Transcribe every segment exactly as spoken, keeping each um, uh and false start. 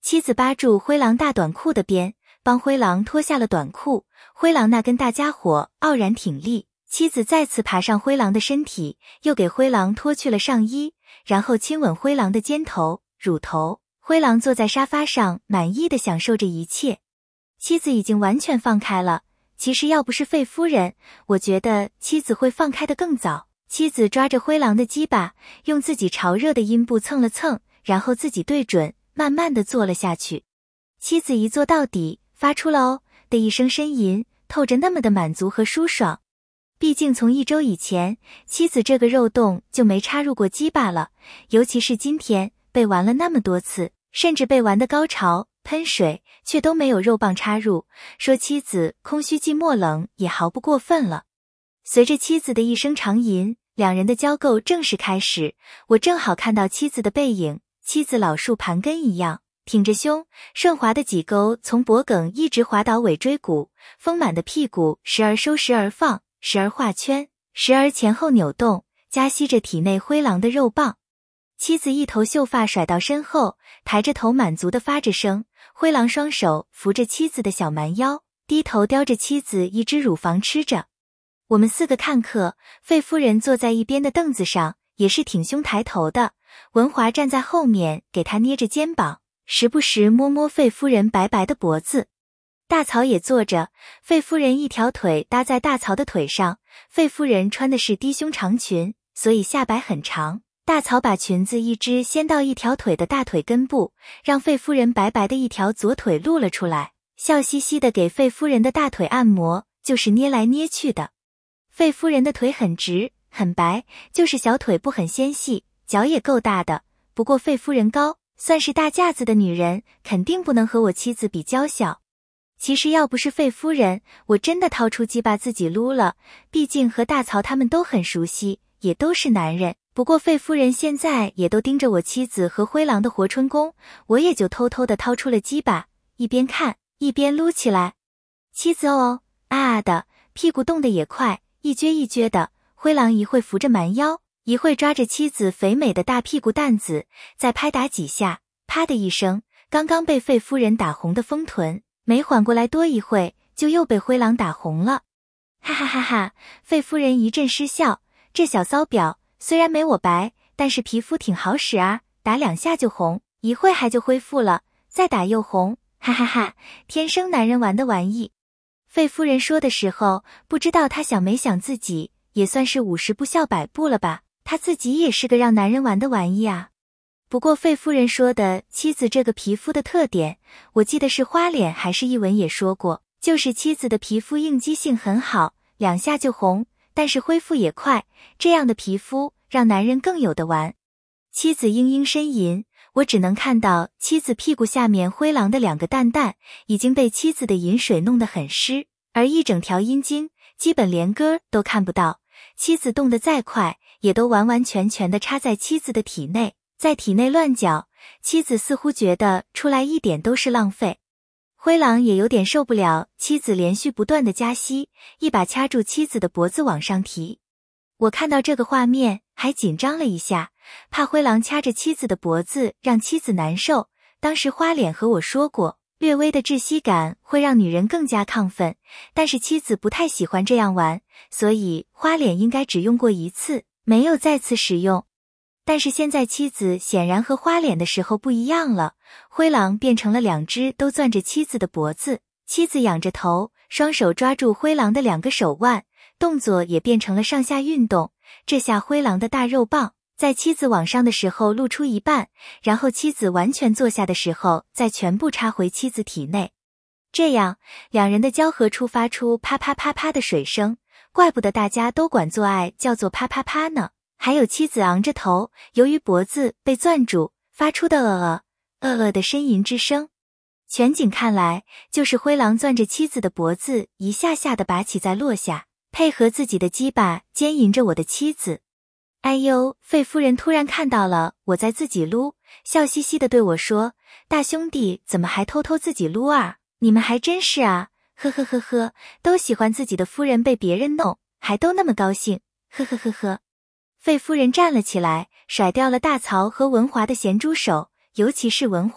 妻子扒住灰狼大短裤的边，帮灰狼脱下了短裤。灰狼那根大家伙傲然挺立，妻子再次爬上灰狼的身体，又给灰狼脱去了上衣，然后亲吻灰狼的肩头、乳头。灰狼坐在沙发上，满意地享受着一切。妻子已经完全放开了。其实要不是费夫人，我觉得妻子会放开得更早。妻子抓着灰狼的鸡巴，用自己潮热的阴部蹭了蹭，然后自己对准，慢慢地坐了下去。妻子一坐到底，发出了哦的一声呻吟，透着那么的满足和舒爽。毕竟从一周以前，妻子这个肉洞就没插入过鸡巴了，尤其是今天被玩了那么多次，甚至被玩的高潮喷水，却都没有肉棒插入，说妻子空虚寂寞冷也毫不过分了。随着妻子的一声长吟，两人的交媾正式开始。我正好看到妻子的背影，妻子老树盘根一样，挺着胸，顺滑的脊沟从脖颈一直滑到尾椎骨，丰满的屁股时而收时而放，时而画圈，时而前后扭动，夹吸着体内灰狼的肉棒。妻子一头秀发甩到身后，抬着头满足地发着声。灰狼双手扶着妻子的小蛮腰，低头叼着妻子一只乳房吃着。我们四个看客，费夫人坐在一边的凳子上，也是挺胸抬头的。文华站在后面给她捏着肩膀，时不时摸摸费夫人白白的脖子。大曹也坐着，费夫人一条腿搭在大曹的腿上。费夫人穿的是低胸长裙，所以下摆很长。大曹把裙子一只掀到一条腿的大腿根部，让费夫人白白的一条左腿露了出来，笑嘻嘻的给费夫人的大腿按摩，就是捏来捏去的。费夫人的腿很直很白，就是小腿部很纤细，脚也够大的。不过费夫人高，算是大架子的女人，肯定不能和我妻子比娇小。其实要不是费夫人，我真的掏出鸡巴自己撸了，毕竟和大曹他们都很熟悉，也都是男人。不过费夫人现在也都盯着我妻子和灰狼的活春宫，我也就偷偷的掏出了鸡巴，一边看一边撸起来。妻子哦哦啊啊的，屁股动得也快，一撅一撅的。灰狼一会扶着蛮腰，一会抓着妻子肥美的大屁股蛋子，再拍打几下，啪的一声，刚刚被费夫人打红的丰臀，没缓过来多一会，就又被灰狼打红了。哈哈哈哈！费夫人一阵失笑，这小骚婊虽然没我白，但是皮肤挺好使啊，打两下就红，一会还就恢复了，再打又红，哈哈哈，天生男人玩的玩意。费夫人说的时候，不知道她想没想自己，也算是五十步笑百步了吧，她自己也是个让男人玩的玩意啊。不过费夫人说的妻子这个皮肤的特点，我记得是花脸还是一文也说过，就是妻子的皮肤应激性很好，两下就红，但是恢复也快，这样的皮肤让男人更有的玩。妻子嘤嘤呻吟，我只能看到妻子屁股下面灰狼的两个蛋蛋已经被妻子的饮水弄得很湿，而一整条阴茎基本连根都看不到，妻子动得再快也都完完全全地插在妻子的体内，在体内乱搅，妻子似乎觉得出来一点都是浪费。灰狼也有点受不了妻子连续不断的夹吸，一把掐住妻子的脖子往上提。我看到这个画面还紧张了一下，怕灰狼掐着妻子的脖子让妻子难受。当时花脸和我说过，略微的窒息感会让女人更加亢奋，但是妻子不太喜欢这样玩，所以花脸应该只用过一次，没有再次使用。但是现在妻子显然和花脸的时候不一样了，灰狼变成了两只都攥着妻子的脖子，妻子仰着头，双手抓住灰狼的两个手腕，动作也变成了上下运动。这下灰狼的大肉棒在妻子往上的时候露出一半，然后妻子完全坐下的时候再全部插回妻子体内。这样两人的交合处发出啪啪啪啪的水声，怪不得大家都管做爱叫做啪啪啪呢。还有妻子昂着头，由于脖子被攥住，发出的呃呃呃呃的呻吟之声。全景看来，就是灰狼攥着妻子的脖子，一下下的拔起再落下，配合自己的鸡巴奸淫着我的妻子。哎呦，费夫人突然看到了我在自己撸，笑嘻嘻的对我说，大兄弟怎么还偷偷自己撸啊？你们还真是啊，呵呵呵呵，都喜欢自己的夫人被别人弄，还都那么高兴，呵呵呵呵。费夫人站了起来，甩掉了大曹和文华的咸猪手，尤其是文华，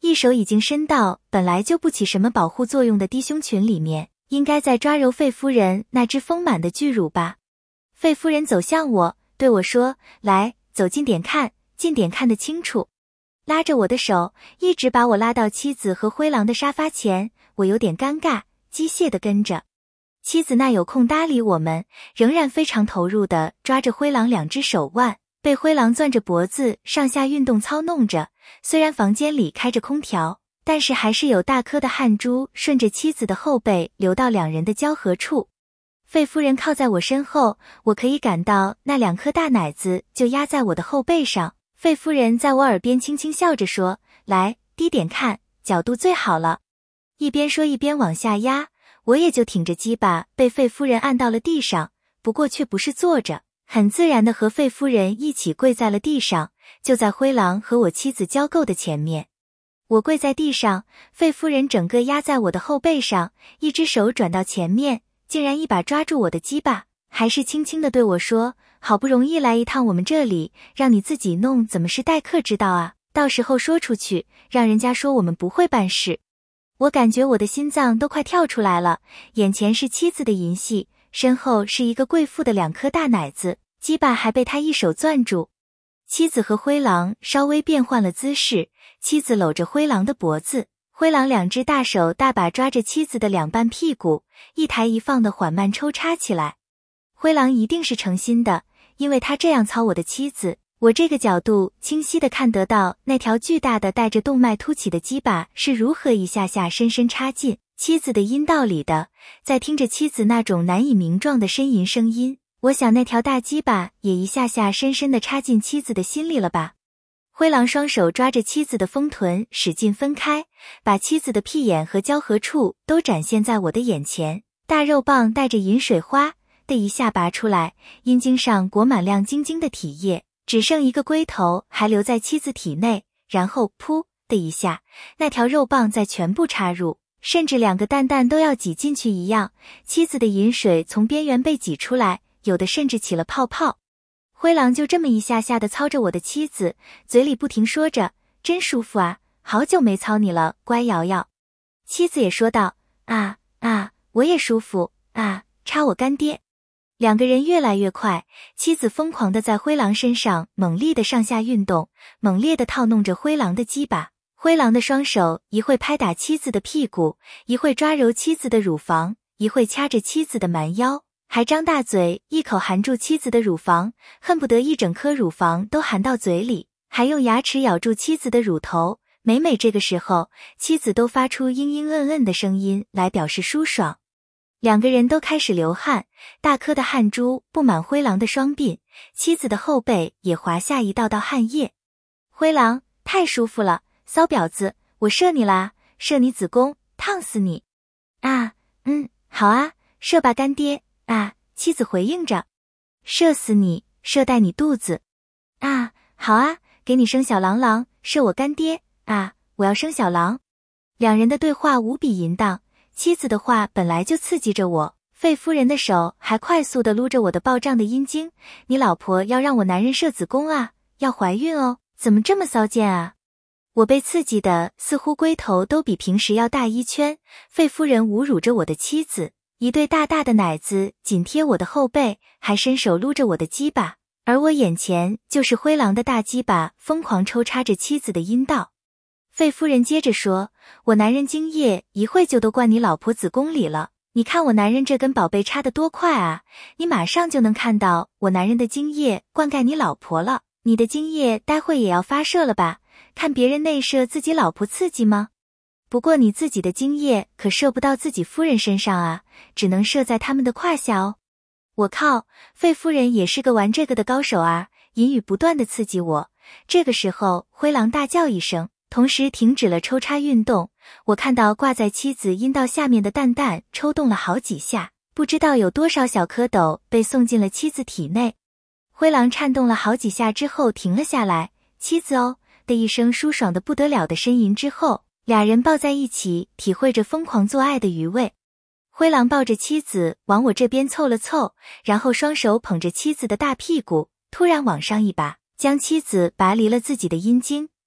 一手已经伸到本来就不起什么保护作用的低胸裙里面，应该在抓揉费夫人那只丰满的巨乳吧。费夫人走向我，对我说，来，走近点看，近点看得清楚。拉着我的手，一直把我拉到妻子和灰狼的沙发前，我有点尴尬，机械地跟着。妻子那有空搭理我们，仍然非常投入地抓着灰狼两只手腕，被灰狼攥着脖子上下运动操弄着。虽然房间里开着空调，但是还是有大颗的汗珠顺着妻子的后背流到两人的交合处。费夫人靠在我身后，我可以感到那两颗大奶子就压在我的后背上。费夫人在我耳边轻轻笑着说，来，低点看，角度最好了。一边说一边往下压，我也就挺着鸡巴被费夫人按到了地上，不过却不是坐着，很自然地和费夫人一起跪在了地上，就在灰狼和我妻子交媾的前面。我跪在地上，费夫人整个压在我的后背上，一只手转到前面，竟然一把抓住我的鸡巴，还是轻轻地对我说，好不容易来一趟我们这里，让你自己弄怎么是待客之道啊，到时候说出去，让人家说我们不会办事。我感觉我的心脏都快跳出来了，眼前是妻子的淫戏，身后是一个贵妇的两颗大奶子，鸡巴还被他一手攥住。妻子和灰狼稍微变换了姿势，妻子搂着灰狼的脖子，灰狼两只大手大把抓着妻子的两半屁股，一抬一放的缓慢抽插起来。灰狼一定是诚心的，因为他这样操我的妻子，我这个角度清晰地看得到那条巨大的带着动脉凸起的鸡巴是如何一下下深深插进妻子的阴道里的。在听着妻子那种难以名状的呻吟声音，我想那条大鸡巴也一下下深深地插进妻子的心里了吧。灰狼双手抓着妻子的丰臀使劲分开，把妻子的屁眼和交合处都展现在我的眼前，大肉棒带着饮水花的一下拔出来，阴茎上裹满亮晶晶的体液，只剩一个龟头还留在妻子体内，然后噗的一下，那条肉棒再全部插入，甚至两个蛋蛋都要挤进去一样，妻子的饮水从边缘被挤出来，有的甚至起了泡泡。灰狼就这么一下下的操着我的妻子，嘴里不停说着，真舒服啊，好久没操你了，乖瑶瑶。妻子也说道，啊啊，我也舒服啊，插我干爹。两个人越来越快，妻子疯狂地在灰狼身上猛力地上下运动，猛烈地套弄着灰狼的鸡巴。灰狼的双手一会拍打妻子的屁股，一会抓揉妻子的乳房，一会掐着妻子的蛮腰，还张大嘴一口含住妻子的乳房，恨不得一整颗乳房都含到嘴里，还用牙齿咬住妻子的乳头。每每这个时候，妻子都发出嘤嘤嗯嗯的声音来表示舒爽。两个人都开始流汗，大颗的汗珠布满灰狼的双鬓，妻子的后背也滑下一道道汗液。灰狼，太舒服了，骚婊子，我射你啦，射你子宫，烫死你！啊，嗯，好啊，射吧干爹！啊，妻子回应着，射死你，射带你肚子！啊，好啊，给你生小郎郎，射我干爹！啊，我要生小郎！两人的对话无比淫荡。妻子的话本来就刺激着我，费夫人的手还快速地撸着我的暴胀的阴茎，你老婆要让我男人射子宫啊，要怀孕哦，怎么这么骚贱啊？我被刺激的似乎龟头都比平时要大一圈，费夫人侮辱着我的妻子，一对大大的奶子紧贴我的后背，还伸手撸着我的鸡巴，而我眼前就是灰狼的大鸡巴疯狂抽插着妻子的阴道。费夫人接着说，我男人精液一会就都灌你老婆子宫里了，你看我男人这根宝贝插得多快啊，你马上就能看到我男人的精液灌溉你老婆了，你的精液待会也要发射了吧，看别人内射自己老婆刺激吗？不过你自己的精液可射不到自己夫人身上啊，只能射在他们的胯下哦。我靠，费夫人也是个玩这个的高手啊，淫语不断地刺激我。这个时候灰狼大叫一声，同时停止了抽插运动，我看到挂在妻子阴道下面的蛋蛋抽动了好几下，不知道有多少小蝌蚪被送进了妻子体内。灰狼颤动了好几下之后停了下来，妻子哦的一声舒爽的不得了的呻吟之后，俩人抱在一起体会着疯狂做爱的余味。灰狼抱着妻子往我这边凑了凑，然后双手捧着妻子的大屁股，突然往上一把，将妻子拔离了自己的阴茎，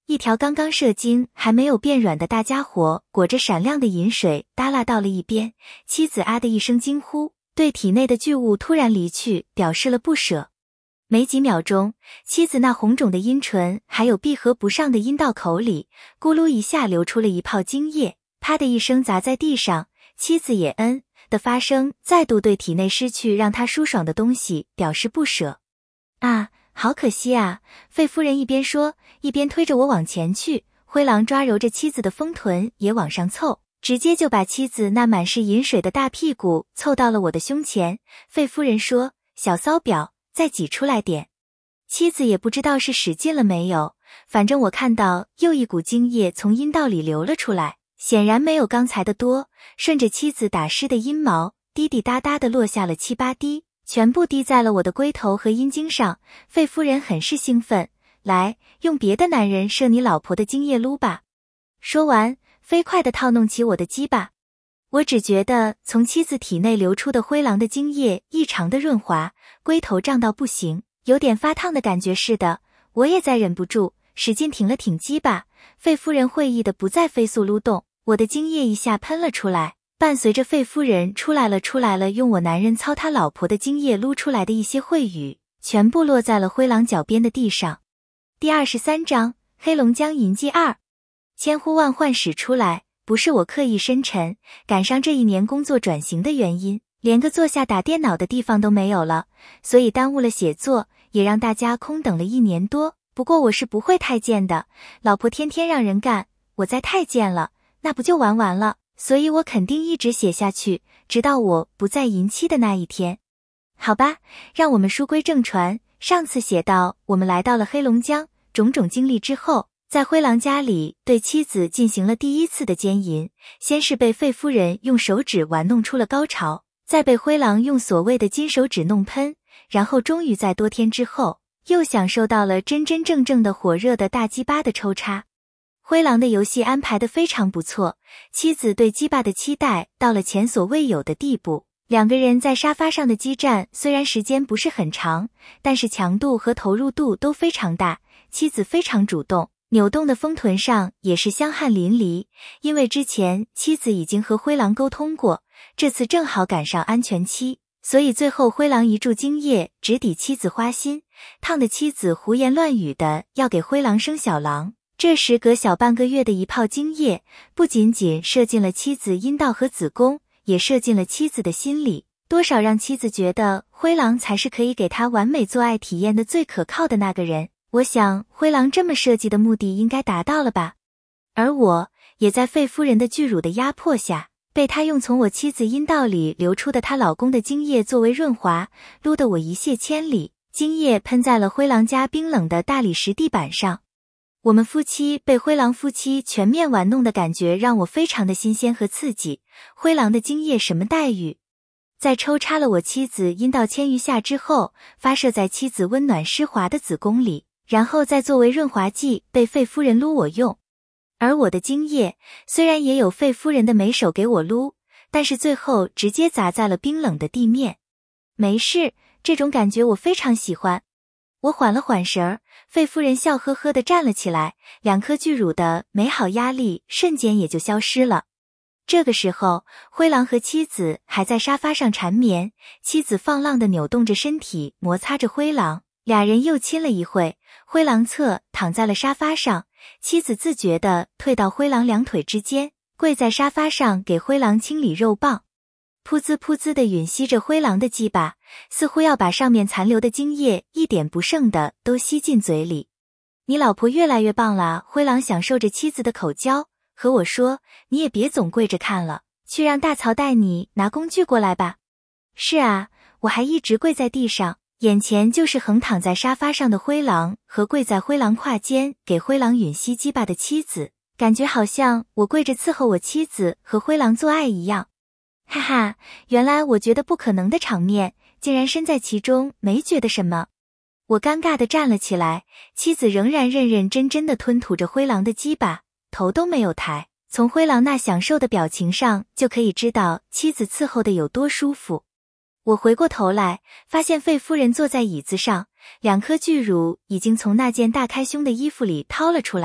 一条刚刚射精还没有变软的大家伙裹着闪亮的饮水耷拉到了一边，妻子啊的一声惊呼，对体内的巨物突然离去表示了不舍。没几秒钟，妻子那红肿的阴唇还有闭合不上的阴道口里，咕噜一下流出了一泡精液，啪的一声砸在地上，妻子也嗯的发声，再度对体内失去让他舒爽的东西表示不舍。啊，好可惜啊！费夫人一边说，一边推着我往前去，灰狼抓揉着妻子的丰臀也往上凑，直接就把妻子那满是饮水的大屁股凑到了我的胸前。费夫人说，小骚婊，再挤出来点。妻子也不知道是使劲了没有，反正我看到又一股精液从阴道里流了出来，显然没有刚才的多，顺着妻子打湿的阴毛滴滴答答的落下了七八滴，全部滴在了我的龟头和阴茎上。费夫人很是兴奋，来，用别的男人射你老婆的精液撸吧。说完，飞快地套弄起我的鸡巴。我只觉得从妻子体内流出的灰狼的精液异常的润滑，龟头胀到不行，有点发烫的感觉似的。我也再忍不住，使劲挺了挺鸡巴。费夫人会意的不再飞速撸动，我的精液一下喷了出来，伴随着费夫人出来了出来了用我男人操他老婆的精液撸出来的一些秽语，全部落在了灰狼脚边的地上。第二十三章黑龙江淫妓二。千呼万唤始出来，不是我刻意深沉，赶上这一年工作转型的原因，连个坐下打电脑的地方都没有了，所以耽误了写作，也让大家空等了一年多。不过我是不会太监的，老婆天天让人干，我再太监了，那不就玩完了，所以我肯定一直写下去，直到我不再淫妻的那一天。好吧，让我们书归正传。上次写到我们来到了黑龙江，种种经历之后，在灰狼家里对妻子进行了第一次的奸淫，先是被费夫人用手指玩弄出了高潮，再被灰狼用所谓的金手指弄喷，然后终于在多天之后又享受到了真真正正的火热的大鸡巴的抽插。灰狼的游戏安排得非常不错，妻子对鸡巴的期待到了前所未有的地步。两个人在沙发上的激战虽然时间不是很长，但是强度和投入度都非常大，妻子非常主动，扭动的丰臀上也是香汗淋漓。因为之前妻子已经和灰狼沟通过，这次正好赶上安全期，所以最后灰狼一注精液直抵妻子花心，烫的妻子胡言乱语的要给灰狼生小狼。这时隔小半个月的一泡精液，不仅仅射进了妻子阴道和子宫，也射进了妻子的心里，多少让妻子觉得灰狼才是可以给她完美做爱体验的最可靠的那个人。我想灰狼这么设计的目的应该达到了吧。而我也在费夫人的巨乳的压迫下，被她用从我妻子阴道里流出的她老公的精液作为润滑，撸得我一泻千里，精液喷在了灰狼家冰冷的大理石地板上。我们夫妻被灰狼夫妻全面玩弄的感觉让我非常的新鲜和刺激。灰狼的精液什么待遇？在抽插了我妻子阴道千余下之后，发射在妻子温暖湿滑的子宫里，然后再作为润滑剂被费夫人撸我用。而我的精液虽然也有费夫人的美手给我撸，但是最后直接砸在了冰冷的地面。没事，这种感觉我非常喜欢。我缓了缓神儿，费夫人笑呵呵地站了起来，两颗巨乳的美好压力瞬间也就消失了。这个时候，灰狼和妻子还在沙发上缠绵，妻子放浪地扭动着身体摩擦着灰狼，俩人又亲了一会，灰狼侧躺在了沙发上，妻子自觉地退到灰狼两腿之间，跪在沙发上给灰狼清理肉棒，噗滋噗滋地吮吸着灰狼的鸡巴，似乎要把上面残留的精液一点不剩的都吸进嘴里。你老婆越来越棒了，灰狼享受着妻子的口交，和我说，你也别总跪着看了，去让大曹带你拿工具过来吧。是啊，我还一直跪在地上，眼前就是横躺在沙发上的灰狼和跪在灰狼胯间给灰狼吮吸鸡巴的妻子，感觉好像我跪着伺候我妻子和灰狼做爱一样。哈哈，原来我觉得不可能的场面，竟然身在其中没觉得什么。我尴尬地站了起来，妻子仍然认认真真地吞吐着灰狼的鸡巴，头都没有抬，从灰狼那享受的表情上就可以知道妻子伺候的有多舒服。我回过头来，发现费夫人坐在椅子上，两颗巨乳已经从那件大开胸的衣服里掏了出来，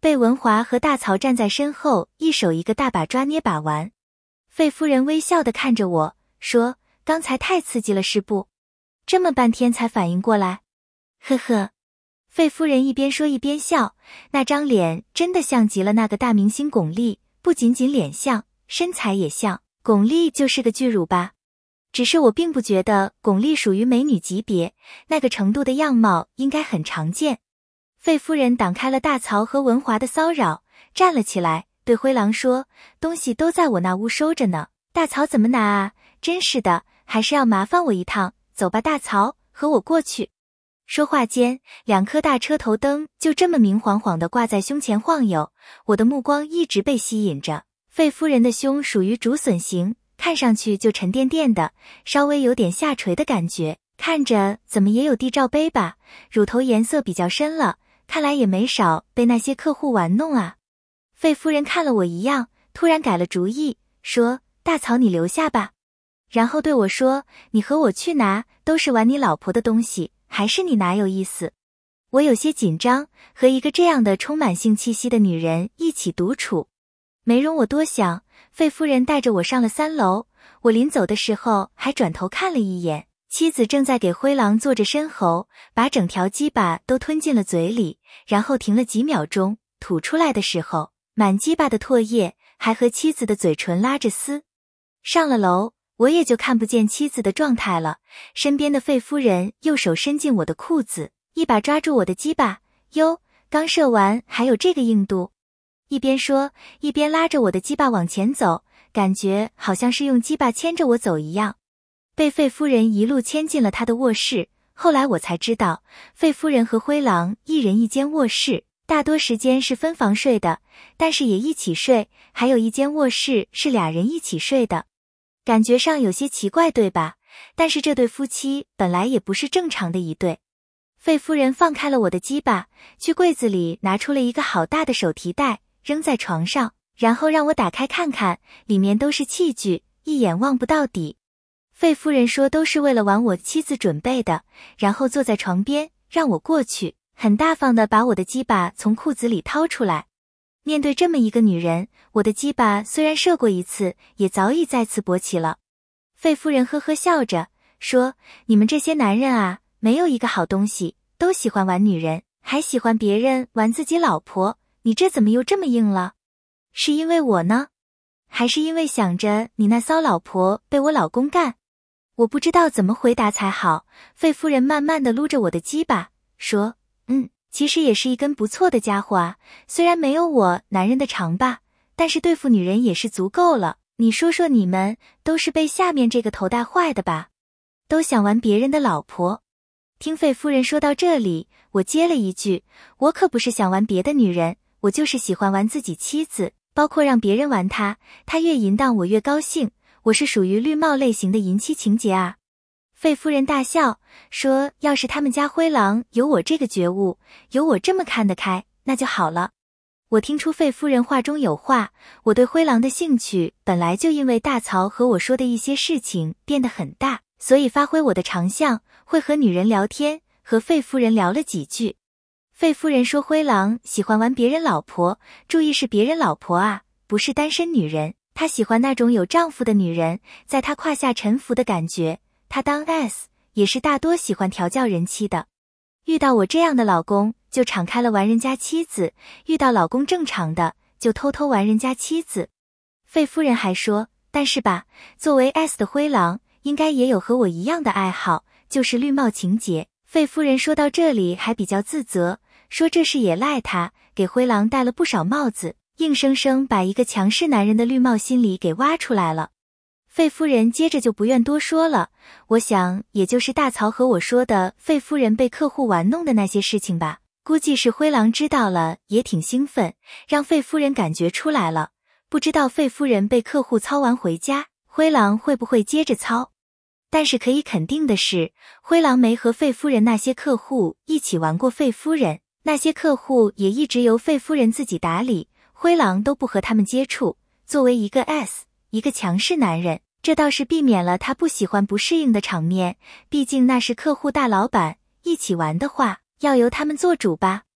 贝文华和大曹站在身后，一手一个大把抓捏把玩。费夫人微笑地看着我，说：“刚才太刺激了是不？这么半天才反应过来。”呵呵。费夫人一边说一边笑，那张脸真的像极了那个大明星巩俐，不仅仅脸像，身材也像。巩俐就是个巨乳吧？只是我并不觉得巩俐属于美女级别，那个程度的样貌应该很常见。费夫人挡开了大曹和文华的骚扰，站了起来，对灰狼说：“东西都在我那屋收着呢，大曹怎么拿啊？真是的，还是要麻烦我一趟。走吧，大曹，和我过去。”说话间，两颗大车头灯就这么明晃晃地挂在胸前晃悠，我的目光一直被吸引着。费夫人的胸属于竹笋型，看上去就沉甸甸的，稍微有点下垂的感觉，看着怎么也有地罩杯吧，乳头颜色比较深了，看来也没少被那些客户玩弄啊。费夫人看了我一样，突然改了主意，说：“大曹你留下吧。”然后对我说：“你和我去拿，都是玩你老婆的东西，还是你拿有意思。”我有些紧张，和一个这样的充满性气息的女人一起独处。没容我多想，费夫人带着我上了三楼，我临走的时候还转头看了一眼，妻子正在给灰狼做着深喉，把整条鸡巴都吞进了嘴里，然后停了几秒钟，吐出来的时候，满鸡巴的唾液还和妻子的嘴唇拉着丝。上了楼，我也就看不见妻子的状态了，身边的费夫人右手伸进我的裤子，一把抓住我的鸡巴，哟，刚射完还有这个硬度。一边说，一边拉着我的鸡巴往前走，感觉好像是用鸡巴牵着我走一样。被费夫人一路牵进了她的卧室，后来我才知道，费夫人和灰狼一人一间卧室，大多时间是分房睡的，但是也一起睡，还有一间卧室是俩人一起睡的。感觉上有些奇怪对吧？但是这对夫妻本来也不是正常的一对。费夫人放开了我的鸡巴，去柜子里拿出了一个好大的手提袋，扔在床上，然后让我打开看看，里面都是器具，一眼望不到底。费夫人说都是为了玩我妻子准备的，然后坐在床边，让我过去，很大方地把我的鸡巴从裤子里掏出来。面对这么一个女人，我的鸡巴虽然射过一次，也早已再次勃起了。费夫人呵呵笑着说：“你们这些男人啊，没有一个好东西，都喜欢玩女人，还喜欢别人玩自己老婆，你这怎么又这么硬了？是因为我呢？还是因为想着你那骚老婆被我老公干？”我不知道怎么回答才好。费夫人慢慢地撸着我的鸡巴，说：“嗯。其实也是一根不错的家伙啊，虽然没有我男人的长吧，但是对付女人也是足够了。你说说你们都是被下面这个头带坏的吧？都想玩别人的老婆。”听费夫人说到这里，我接了一句：“我可不是想玩别的女人，我就是喜欢玩自己妻子，包括让别人玩她，她越淫荡我越高兴，我是属于绿帽类型的淫妻情节啊。”费夫人大笑说：“要是他们家灰狼有我这个觉悟，有我这么看得开，那就好了。”我听出费夫人话中有话，我对灰狼的兴趣本来就因为大曹和我说的一些事情变得很大，所以发挥我的长项，会和女人聊天，和费夫人聊了几句。费夫人说灰狼喜欢玩别人老婆，注意是别人老婆啊，不是单身女人，她喜欢那种有丈夫的女人，在她胯下臣服的感觉。他当 S 也是大多喜欢调教人妻的，遇到我这样的老公就敞开了玩人家妻子，遇到老公正常的就偷偷玩人家妻子。费夫人还说，但是吧，作为 S 的灰狼应该也有和我一样的爱好，就是绿帽情节。费夫人说到这里还比较自责，说这事也赖他，给灰狼戴了不少帽子，硬生生把一个强势男人的绿帽心理给挖出来了。费夫人接着就不愿多说了，我想也就是大曹和我说的费夫人被客户玩弄的那些事情吧，估计是灰狼知道了也挺兴奋，让费夫人感觉出来了，不知道费夫人被客户操完回家，灰狼会不会接着操。但是可以肯定的是，灰狼没和费夫人那些客户一起玩过费夫人，那些客户也一直由费夫人自己打理，灰狼都不和他们接触。作为一个 S， 一个强势男人，这倒是避免了他不喜欢不适应的场面，毕竟那是客户大老板，一起玩的话，要由他们做主吧。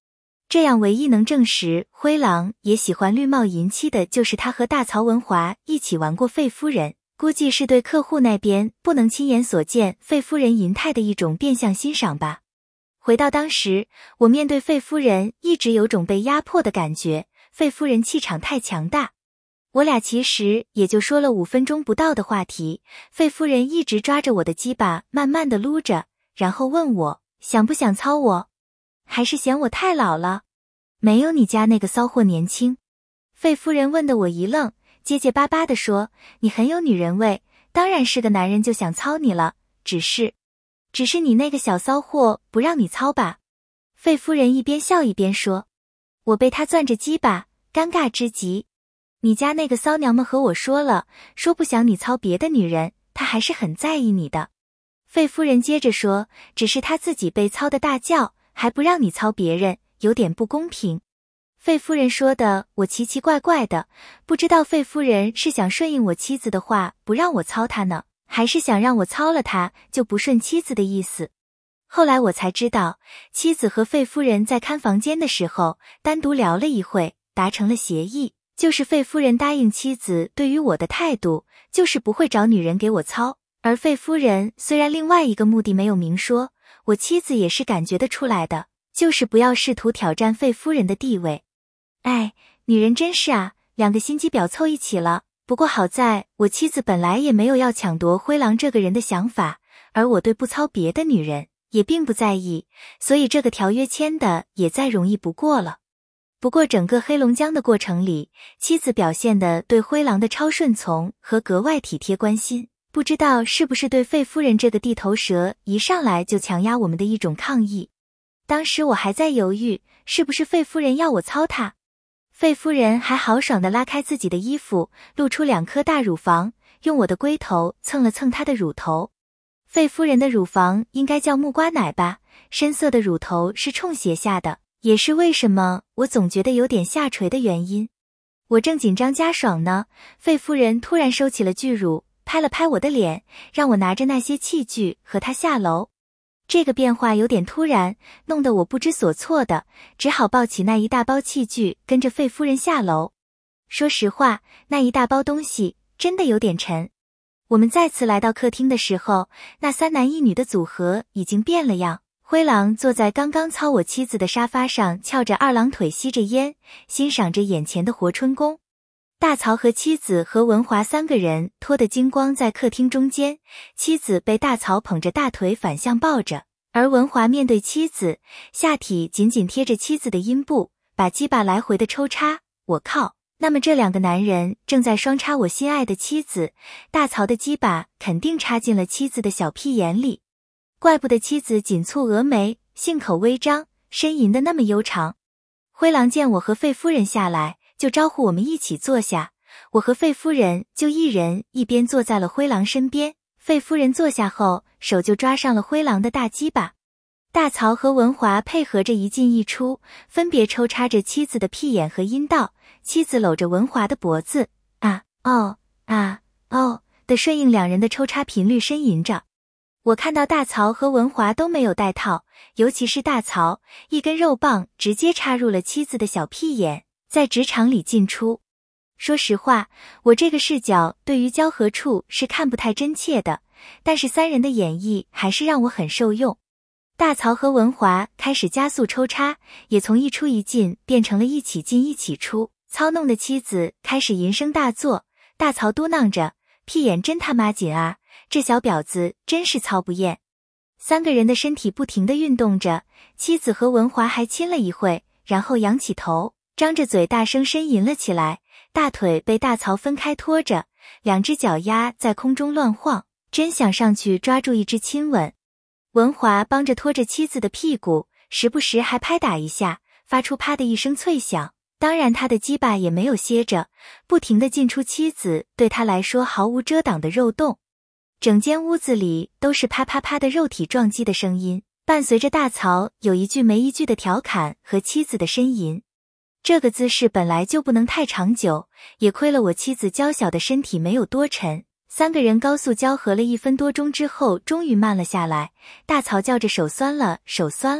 这样唯一能证实灰狼也喜欢绿帽银妻的就是他和大曹文华一起玩过费夫人，估计是对客户那边不能亲眼所见费夫人银态的一种变相欣赏吧。回到当时，我面对费夫人一直有种被压迫的感觉，费夫人气场太强大。我俩其实也就说了五分钟不到的话题，费夫人一直抓着我的鸡巴慢慢的撸着，然后问我想不想操我，还是嫌我太老了，没有你家那个骚货年轻。费夫人问得我一愣，结结巴巴地说，你很有女人味，当然是个男人就想操你了，只是只是你那个小骚货不让你操吧。费夫人一边笑一边说。我被她攥着鸡巴，尴尬之极。你家那个骚娘们和我说了，说不想你操别的女人，她还是很在意你的。费夫人接着说，只是她自己被操的大叫，还不让你操别人，有点不公平。费夫人说的我奇奇怪怪的，不知道费夫人是想顺应我妻子的话不让我操她呢，还是想让我操了她就不顺妻子的意思。后来我才知道，妻子和费夫人在看房间的时候单独聊了一会，达成了协议，就是费夫人答应妻子对于我的态度，就是不会找女人给我操，而费夫人虽然另外一个目的没有明说，我妻子也是感觉得出来的，就是不要试图挑战费夫人的地位。哎，女人真是啊，两个心机婊凑一起了。不过好在我妻子本来也没有要抢夺灰狼这个人的想法，而我对不操别的女人也并不在意，所以这个条约签的也再容易不过了。不过整个黑龙江的过程里，妻子表现的对灰狼的超顺从和格外体贴关心，不知道是不是对费夫人这个地头蛇一上来就强压我们的一种抗议。当时我还在犹豫，是不是费夫人要我操她。费夫人还豪爽地拉开自己的衣服，露出两颗大乳房，用我的龟头蹭了蹭她的乳头。费夫人的乳房应该叫木瓜奶吧，深色的乳头是冲斜下的，也是为什么我总觉得有点下垂的原因。我正紧张加爽呢，费夫人突然收起了巨乳，拍了拍我的脸，让我拿着那些器具和她下楼。这个变化有点突然，弄得我不知所措的，只好抱起那一大包器具跟着费夫人下楼。说实话，那一大包东西真的有点沉。我们再次来到客厅的时候，那三男一女的组合已经变了样。灰狼坐在刚刚操我妻子的沙发上，翘着二郎腿吸着烟，欣赏着眼前的活春宫。大曹和妻子和文华三个人脱得精光在客厅中间，妻子被大曹捧着大腿反向抱着，而文华面对妻子，下体紧紧贴着妻子的阴部，把鸡巴来回的抽插。我靠，那么这两个男人正在双插我心爱的妻子，大曹的鸡巴肯定插进了妻子的小屁眼里。怪不得妻子紧蹙峨眉，信口微张，呻吟的那么悠长。灰狼见我和费夫人下来，就招呼我们一起坐下，我和费夫人就一人一边坐在了灰狼身边。费夫人坐下后，手就抓上了灰狼的大鸡巴。大曹和文华配合着一进一出，分别抽插着妻子的屁眼和阴道，妻子搂着文华的脖子，啊哦啊哦的顺应两人的抽插频率呻吟着。我看到大曹和文华都没有带套，尤其是大曹，一根肉棒直接插入了妻子的小屁眼，在直肠里进出。说实话，我这个视角对于交合处是看不太真切的，但是三人的演绎还是让我很受用。大曹和文华开始加速抽插，也从一出一进变成了一起进一起出，操弄的妻子开始淫声大作，大曹嘟囔着，屁眼真他妈紧啊，这小婊子真是操不厌。三个人的身体不停地运动着，妻子和文华还亲了一会，然后仰起头，张着嘴大声呻吟了起来，大腿被大曹分开拖着，两只脚丫在空中乱晃，真想上去抓住一只亲吻。文华帮着拖着妻子的屁股，时不时还拍打一下，发出啪的一声脆响。当然他的鸡巴也没有歇着，不停地进出妻子对他来说毫无遮挡的肉洞。整间屋子里都是啪啪啪的肉体撞击的声音，伴随着大曹有一句没一句的调侃和妻子的呻吟。这个姿势本来就不能太长久，也亏了我妻子娇小的身体没有多沉。三个人高速交合了一分多钟之后，终于慢了下来。大曹叫着手酸了，手酸了，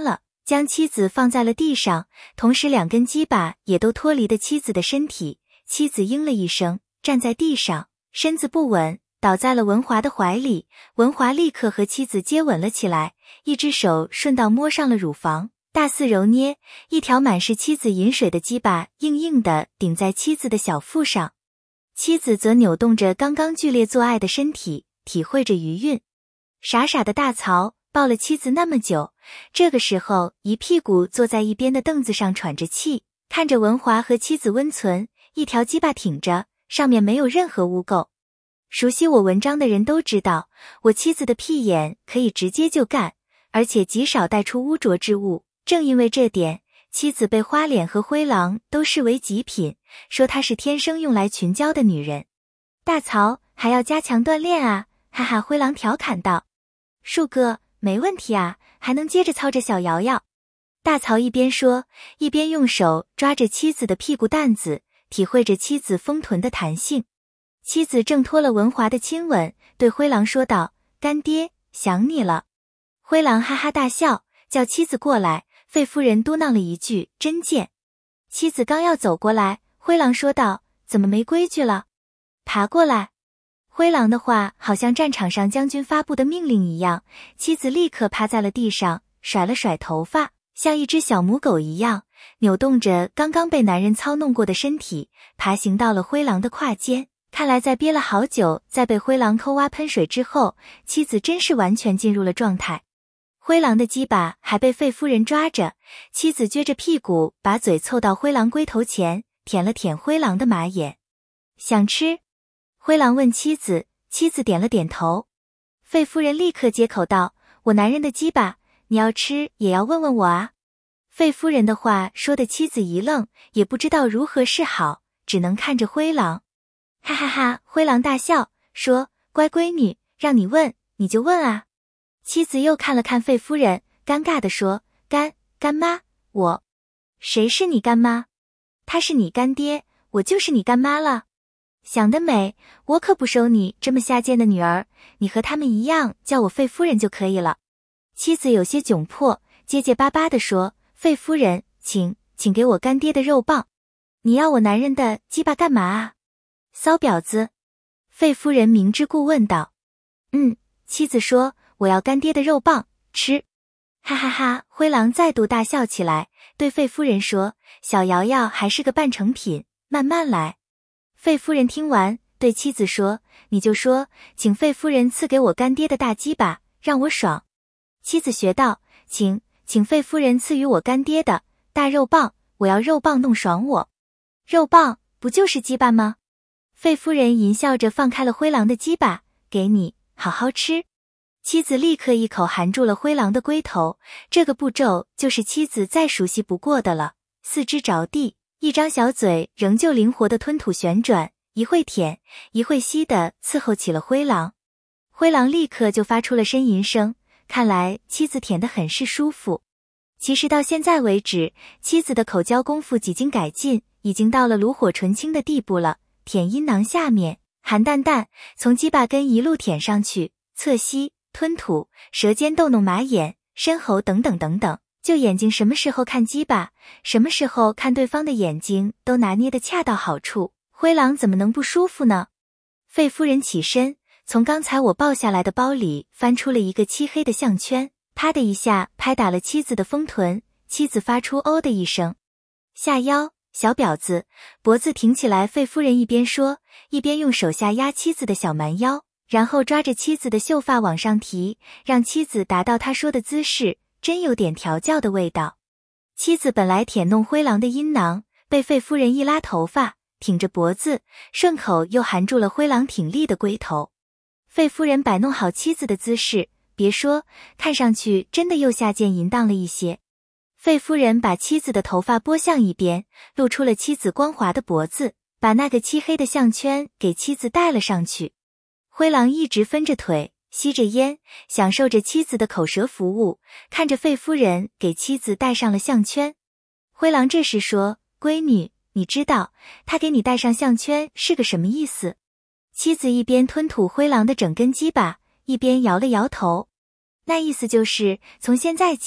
将妻子放在了地上，同时两根鸡巴也都脱离了妻子的身体。妻子应了一声，站在地上，身子不稳，倒在了文华的怀里。文华立刻和妻子接吻了起来，一只手顺道摸上了乳房，大肆揉捏，一条满是妻子饮水的鸡巴硬硬的顶在妻子的小腹上。妻子则扭动着刚刚剧烈做爱的身体，体会着余韵。傻傻的大曹抱了妻子那么久，这个时候一屁股坐在一边的凳子上喘着气，看着文华和妻子温存，一条鸡巴挺着，上面没有任何污垢。熟悉我文章的人都知道，我妻子的屁眼可以直接就干，而且极少带出污浊之物。正因为这点，妻子被花脸和灰狼都视为极品，说她是天生用来群交的女人。大曹还要加强锻炼啊，哈哈！灰狼调侃道。树哥，没问题啊，还能接着操着小瑶瑶。大曹一边说，一边用手抓着妻子的屁股蛋子，体会着妻子丰臀的弹性。妻子挣脱了文华的亲吻，对灰狼说道：干爹，想你了。灰狼哈哈大笑，叫妻子过来。费夫人嘟囔了一句：真贱。妻子刚要走过来，灰狼说道：怎么没规矩了？爬过来。灰狼的话好像战场上将军发布的命令一样，妻子立刻趴在了地上，甩了甩头发，像一只小母狗一样扭动着刚刚被男人操弄过的身体，爬行到了灰狼的胯间。看来在憋了好久，在被灰狼抠挖喷水之后，妻子真是完全进入了状态。灰狼的鸡巴还被费夫人抓着，妻子撅着屁股，把嘴凑到灰狼龟头前，舔了舔灰狼的马眼。想吃？灰狼问妻子，妻子点了点头。费夫人立刻接口道：我男人的鸡巴，你要吃也要问问我啊。费夫人的话说的妻子一愣，也不知道如何是好，只能看着灰狼。哈哈哈！灰狼大笑说：乖闺女，让你问你就问啊。妻子又看了看费夫人，尴尬地说：干干妈，我谁是你干妈？他是你干爹，我就是你干妈了。想得美，我可不收你这么下贱的女儿，你和他们一样叫我费夫人就可以了。妻子有些窘迫，结结巴巴地说：费夫人，请请给我干爹的肉棒。你要我男人的鸡巴干嘛啊？骚婊子。费夫人明知故问道。嗯，妻子说：我要干爹的肉棒，吃。哈哈哈！灰狼再度大笑起来，对费夫人说：小瑶瑶还是个半成品，慢慢来。费夫人听完，对妻子说：你就说，请费夫人赐给我干爹的大鸡巴，让我爽。妻子学道：请请费夫人赐予我干爹的大肉棒，我要肉棒弄爽我。肉棒不就是鸡巴吗？费夫人淫笑着放开了灰狼的鸡巴，给你，好好吃。妻子立刻一口含住了灰狼的龟头，这个步骤就是妻子再熟悉不过的了。四肢着地，一张小嘴仍旧灵活的吞吐旋转，一会舔一会吸的伺候起了灰狼。灰狼立刻就发出了呻吟声，看来妻子舔得很是舒服。其实到现在为止，妻子的口交功夫几经改进，已经到了炉火纯青的地步了。舔阴囊下面，含蛋蛋，从鸡巴根一路舔上去，侧吸吞吐，舌尖逗弄马眼、深喉等等等等，就眼睛什么时候看鸡巴，什么时候看对方的眼睛都拿捏得恰到好处，灰狼怎么能不舒服呢？费夫人起身，从刚才我抱下来的包里翻出了一个漆黑的项圈，啪的一下拍打了妻子的丰臀，妻子发出哦的一声。下腰，小婊子，脖子挺起来。费夫人一边说，一边用手下压妻子的小蛮腰，然后抓着妻子的秀发往上提，让妻子达到他说的姿势，真有点调教的味道。妻子本来舔弄灰狼的阴囊，被费夫人一拉头发，挺着脖子，顺口又含住了灰狼挺立的龟头。费夫人摆弄好妻子的姿势，别说，看上去真的又下贱淫荡了一些。费夫人把妻子的头发拨向一边，露出了妻子光滑的脖子，把那个漆黑的项圈给妻子戴了上去。灰狼一直分着腿，吸着烟，享受着妻子的口舌服务，看着费夫人给妻子戴上了项圈。灰狼这时说：闺女，你知道他给你戴上项圈是个什么意思？妻子一边吞吐灰狼的整根鸡巴，一边摇了摇头。那意思就是，从现在起，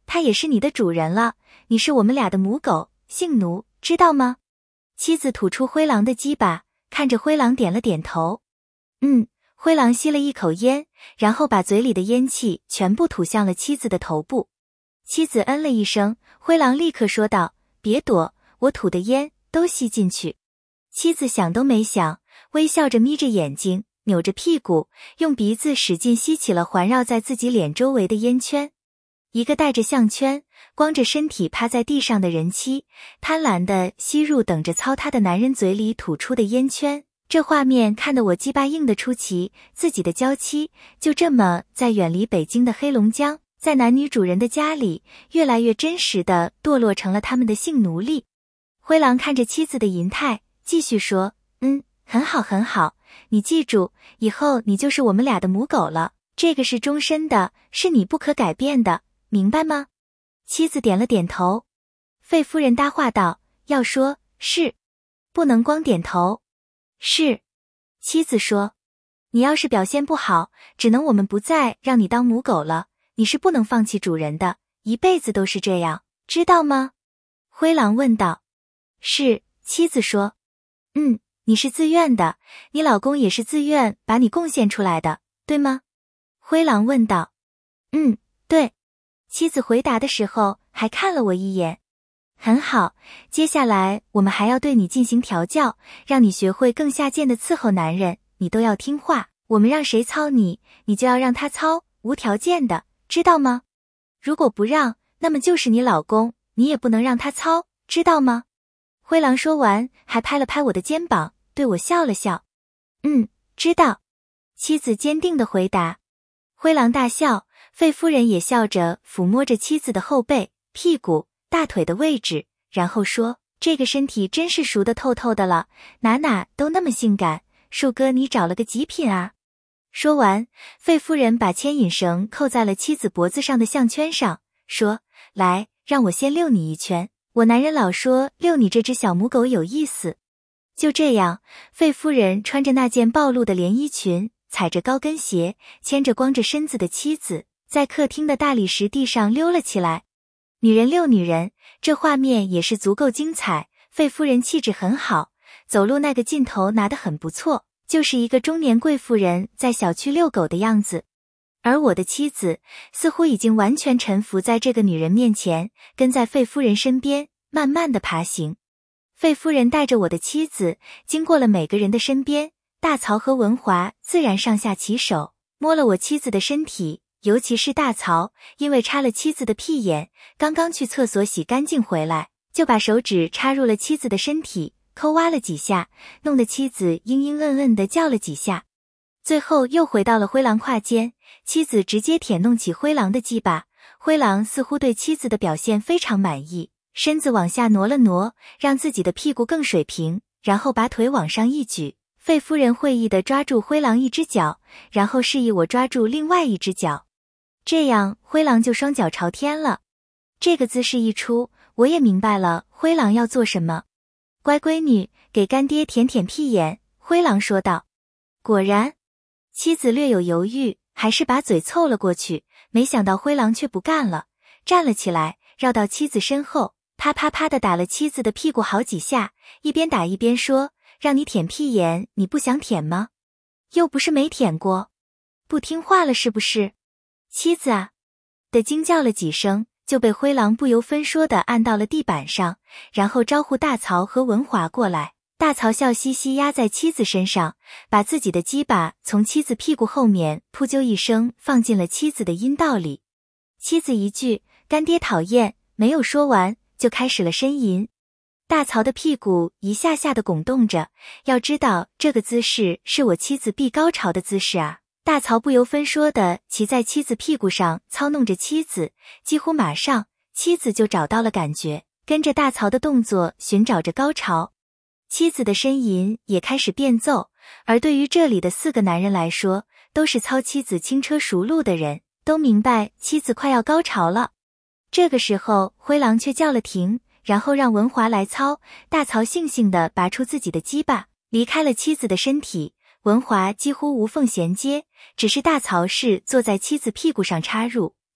他也是你的主人了，你是我们俩的母狗，姓奴，知道吗？妻子吐出灰狼的鸡巴，看着灰狼点了点头。嗯，灰狼吸了一口烟，然后把嘴里的烟气全部吐向了妻子的头部。妻子嗯了一声，灰狼立刻说道，别躲，我吐的烟都吸进去。妻子想都没想，微笑着眯着眼睛，扭着屁股，用鼻子使劲吸起了环绕在自己脸周围的烟圈。一个戴着项圈，光着身体趴在地上的人妻，贪婪地吸入等着操他的男人嘴里吐出的烟圈。这画面看得我鸡巴硬得出奇，自己的娇妻就这么在远离北京的黑龙江，在男女主人的家里，越来越真实地堕落成了他们的性奴隶。灰狼看着妻子的银态，继续说，嗯，很好很好，你记住，以后你就是我们俩的母狗了，这个是终身的，是你不可改变的，明白吗？妻子点了点头。费夫人搭话道，要说是，不能光点头。是，妻子说，你要是表现不好，只能我们不再让你当母狗了，你是不能放弃主人的，一辈子都是这样，知道吗？灰狼问道。是，妻子说。嗯，你是自愿的，你老公也是自愿把你贡献出来的，对吗？灰狼问道。嗯，对。妻子回答的时候还看了我一眼。很好，接下来我们还要对你进行调教，让你学会更下贱的伺候男人，你都要听话，我们让谁操你，你就要让他操，无条件的，知道吗？如果不让，那么就是你老公，你也不能让他操，知道吗？灰狼说完，还拍了拍我的肩膀，对我笑了笑。嗯，知道。妻子坚定地回答。灰狼大笑，费夫人也笑着抚摸着妻子的后背、屁股、大腿的位置，然后说，这个身体真是熟得透透的了，哪哪都那么性感，树哥你找了个极品啊。说完，费夫人把牵引绳扣在了妻子脖子上的项圈上，说，来，让我先遛你一圈，我男人老说遛你这只小母狗有意思。就这样，费夫人穿着那件暴露的连衣裙，踩着高跟鞋，牵着光着身子的妻子，在客厅的大理石地上溜了起来。女人遛女人，这画面也是足够精彩。费夫人气质很好，走路那个劲头拿得很不错，就是一个中年贵妇人在小区遛狗的样子。而我的妻子似乎已经完全臣服在这个女人面前，跟在费夫人身边，慢慢地爬行。费夫人带着我的妻子经过了每个人的身边，大曹和文华自然上下其手，摸了我妻子的身体，尤其是大曹，因为插了妻子的屁眼，刚刚去厕所洗干净回来，就把手指插入了妻子的身体，抠挖了几下，弄得妻子嘤嘤嗯嗯地叫了几下。最后又回到了灰狼胯间，妻子直接舔弄起灰狼的鸡巴，灰狼似乎对妻子的表现非常满意，身子往下挪了挪，让自己的屁股更水平，然后把腿往上一举。费夫人会意地抓住灰狼一只脚，然后示意我抓住另外一只脚，这样灰狼就双脚朝天了。这个姿势一出，我也明白了灰狼要做什么。乖闺女，给干爹舔舔屁眼，灰狼说道。果然，妻子略有犹豫，还是把嘴凑了过去，没想到灰狼却不干了，站了起来，绕到妻子身后，啪啪啪地打了妻子的屁股好几下，一边打一边说，让你舔屁眼，你不想舔吗？又不是没舔过，不听话了是不是？妻子啊的惊叫了几声，就被灰狼不由分说地按到了地板上，然后招呼大曹和文华过来。大曹笑嘻嘻压在妻子身上，把自己的鸡巴从妻子屁股后面扑啾一声放进了妻子的阴道里。妻子一句干爹讨厌没有说完，就开始了呻吟。大曹的屁股一下下的拱动着，要知道这个姿势是我妻子必高潮的姿势啊。大曹不由分说的骑在妻子屁股上操弄着妻子，几乎马上妻子就找到了感觉，跟着大曹的动作寻找着高潮。妻子的呻吟也开始变奏，而对于这里的四个男人来说，都是操妻子轻车熟路的人，都明白妻子快要高潮了。这个时候灰狼却叫了停，然后让文华来操。大曹悻悻地拔出自己的鸡巴，离开了妻子的身体。文华几乎无缝衔接，只是大曹是坐在妻子屁股上插入，而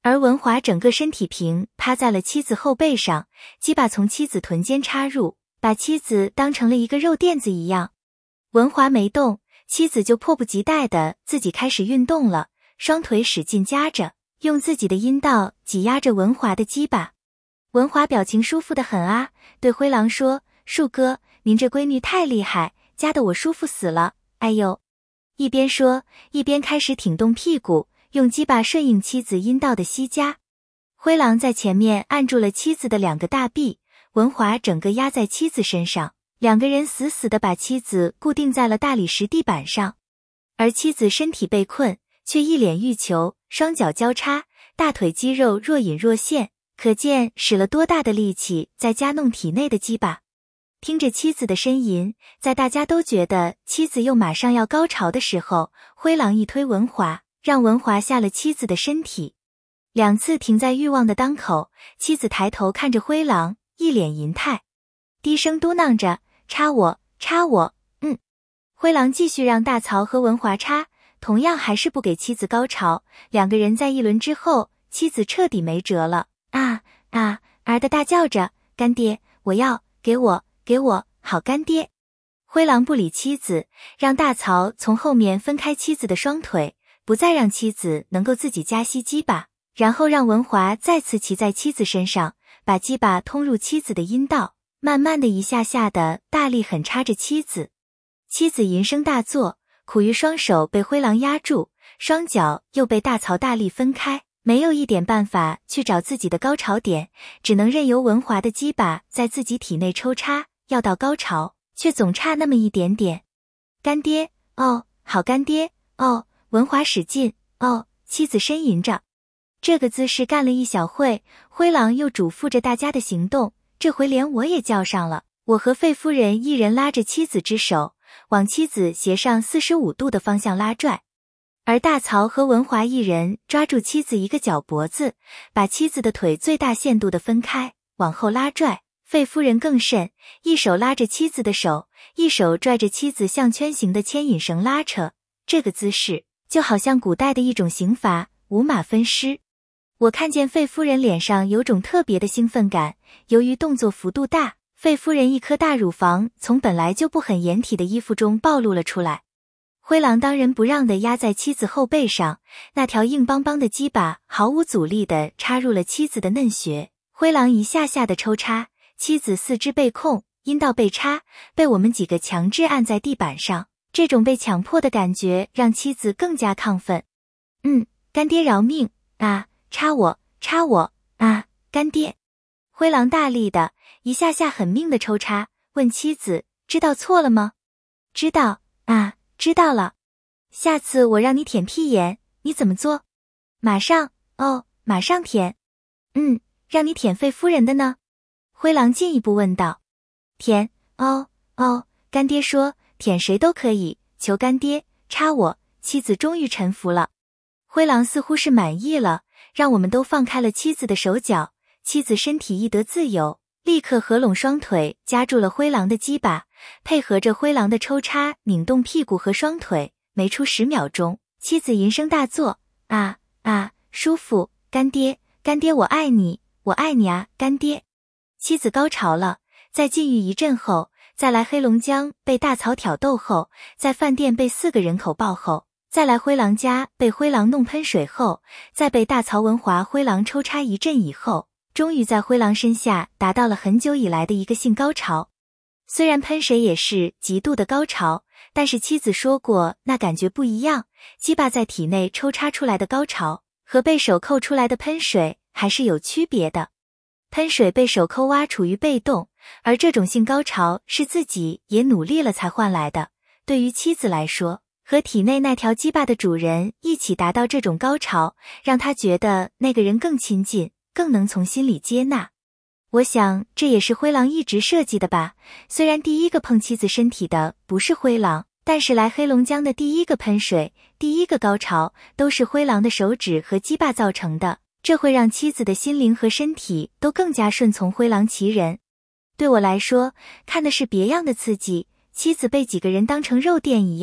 而文华整个身体平趴在了妻子后背上，鸡巴从妻子臀间插入，把妻子当成了一个肉垫子一样。文华没动，妻子就迫不及待的自己开始运动了，双腿使劲夹着，用自己的阴道挤压着文华的鸡巴。文华表情舒服得很啊，对灰狼说：树哥，您这闺女太厉害，夹得我舒服死了，哎呦。一边说，一边开始挺动屁股，用鸡巴顺应妻子阴道的吸夹。灰狼在前面按住了妻子的两个大臂，文华整个压在妻子身上，两个人死死地把妻子固定在了大理石地板上。而妻子身体被困，却一脸欲求，双脚交叉，大腿肌肉若隐若现，可见使了多大的力气在夹弄体内的鸡巴。听着妻子的呻吟，在大家都觉得妻子又马上要高潮的时候，灰狼一推文华，让文华下了妻子的身体。两次停在欲望的当口，妻子抬头看着灰狼，一脸银态，低声嘟囔着：插我，插我，嗯。灰狼继续让大曹和文华插，同样还是不给妻子高潮。两个人在一轮之后，妻子彻底没辙了，啊啊儿的大叫着：干爹，我要，给我，给我，好干爹。灰狼不理妻子，让大曹从后面分开妻子的双腿，不再让妻子能够自己夹吸鸡巴，然后让文华再次骑在妻子身上，把鸡巴通入妻子的阴道，慢慢的一下下的大力狠插着妻子。妻子淫声大作，苦于双手被灰狼压住，双脚又被大曹大力分开，没有一点办法去找自己的高潮点，只能任由文华的鸡巴在自己体内抽插，要到高潮，却总差那么一点点。干爹，哦，好干爹，哦，文华使劲，哦，妻子呻吟着。这个姿势干了一小会，灰狼又嘱咐着大家的行动，这回连我也叫上了。我和费夫人一人拉着妻子之手，往妻子斜上四十五度的方向拉拽，而大曹和文华一人抓住妻子一个脚脖子，把妻子的腿最大限度的分开，往后拉拽。费夫人更甚，一手拉着妻子的手，一手拽着妻子项圈形的牵引绳拉扯，这个姿势就好像古代的一种刑罚，五马分尸。我看见费夫人脸上有种特别的兴奋感，由于动作幅度大，费夫人一颗大乳房从本来就不很掩体的衣服中暴露了出来。灰狼当仁不让地压在妻子后背上，那条硬邦邦的鸡巴毫无阻力地插入了妻子的嫩穴，灰狼一下下的抽插，妻子四肢被控，阴道被插，被我们几个强制按在地板上，这种被强迫的感觉让妻子更加亢奋。嗯，干爹饶命啊，插我，插我啊，干爹。灰狼大力的一下下狠命的抽插，问妻子：知道错了吗？知道啊，知道了。下次我让你舔屁眼，你怎么做？马上，哦，马上舔。嗯，让你舔费夫人的呢？灰狼进一步问道。舔，哦，哦，干爹说舔谁都可以，求干爹插我。妻子终于臣服了。灰狼似乎是满意了，让我们都放开了妻子的手脚。妻子身体一得自由，立刻合拢双腿夹住了灰狼的鸡巴，配合着灰狼的抽插拧动屁股和双腿，没出十秒钟，妻子淫声大作，啊啊，舒服，干爹，干爹我爱你，我爱你啊，干爹。妻子高潮了，在禁欲一阵后，再来黑龙江被大曹挑逗后，在饭店被四个人口爆后，再来灰狼家被灰狼弄喷水后，再被大曹文华灰狼抽插一阵以后，终于在灰狼身下达到了很久以来的一个性高潮。虽然喷水也是极度的高潮，但是妻子说过那感觉不一样，鸡巴在体内抽插出来的高潮和被手扣出来的喷水还是有区别的。喷水被手扣挖处于被动，而这种性高潮是自己也努力了才换来的。对于妻子来说，和体内那条鸡巴的主人一起达到这种高潮，让他觉得那个人更亲近，更能从心里接纳。我想这也是灰狼一直设计的吧，虽然第一个碰妻子身体的不是灰狼，但是来黑龙江的第一个喷水，第一个高潮都是灰狼的手指和鸡巴造成的，这会让妻子的心灵和身体都更加顺从灰狼其人。对我来说，看的是别样的刺激，妻子被几个人当成肉垫一样，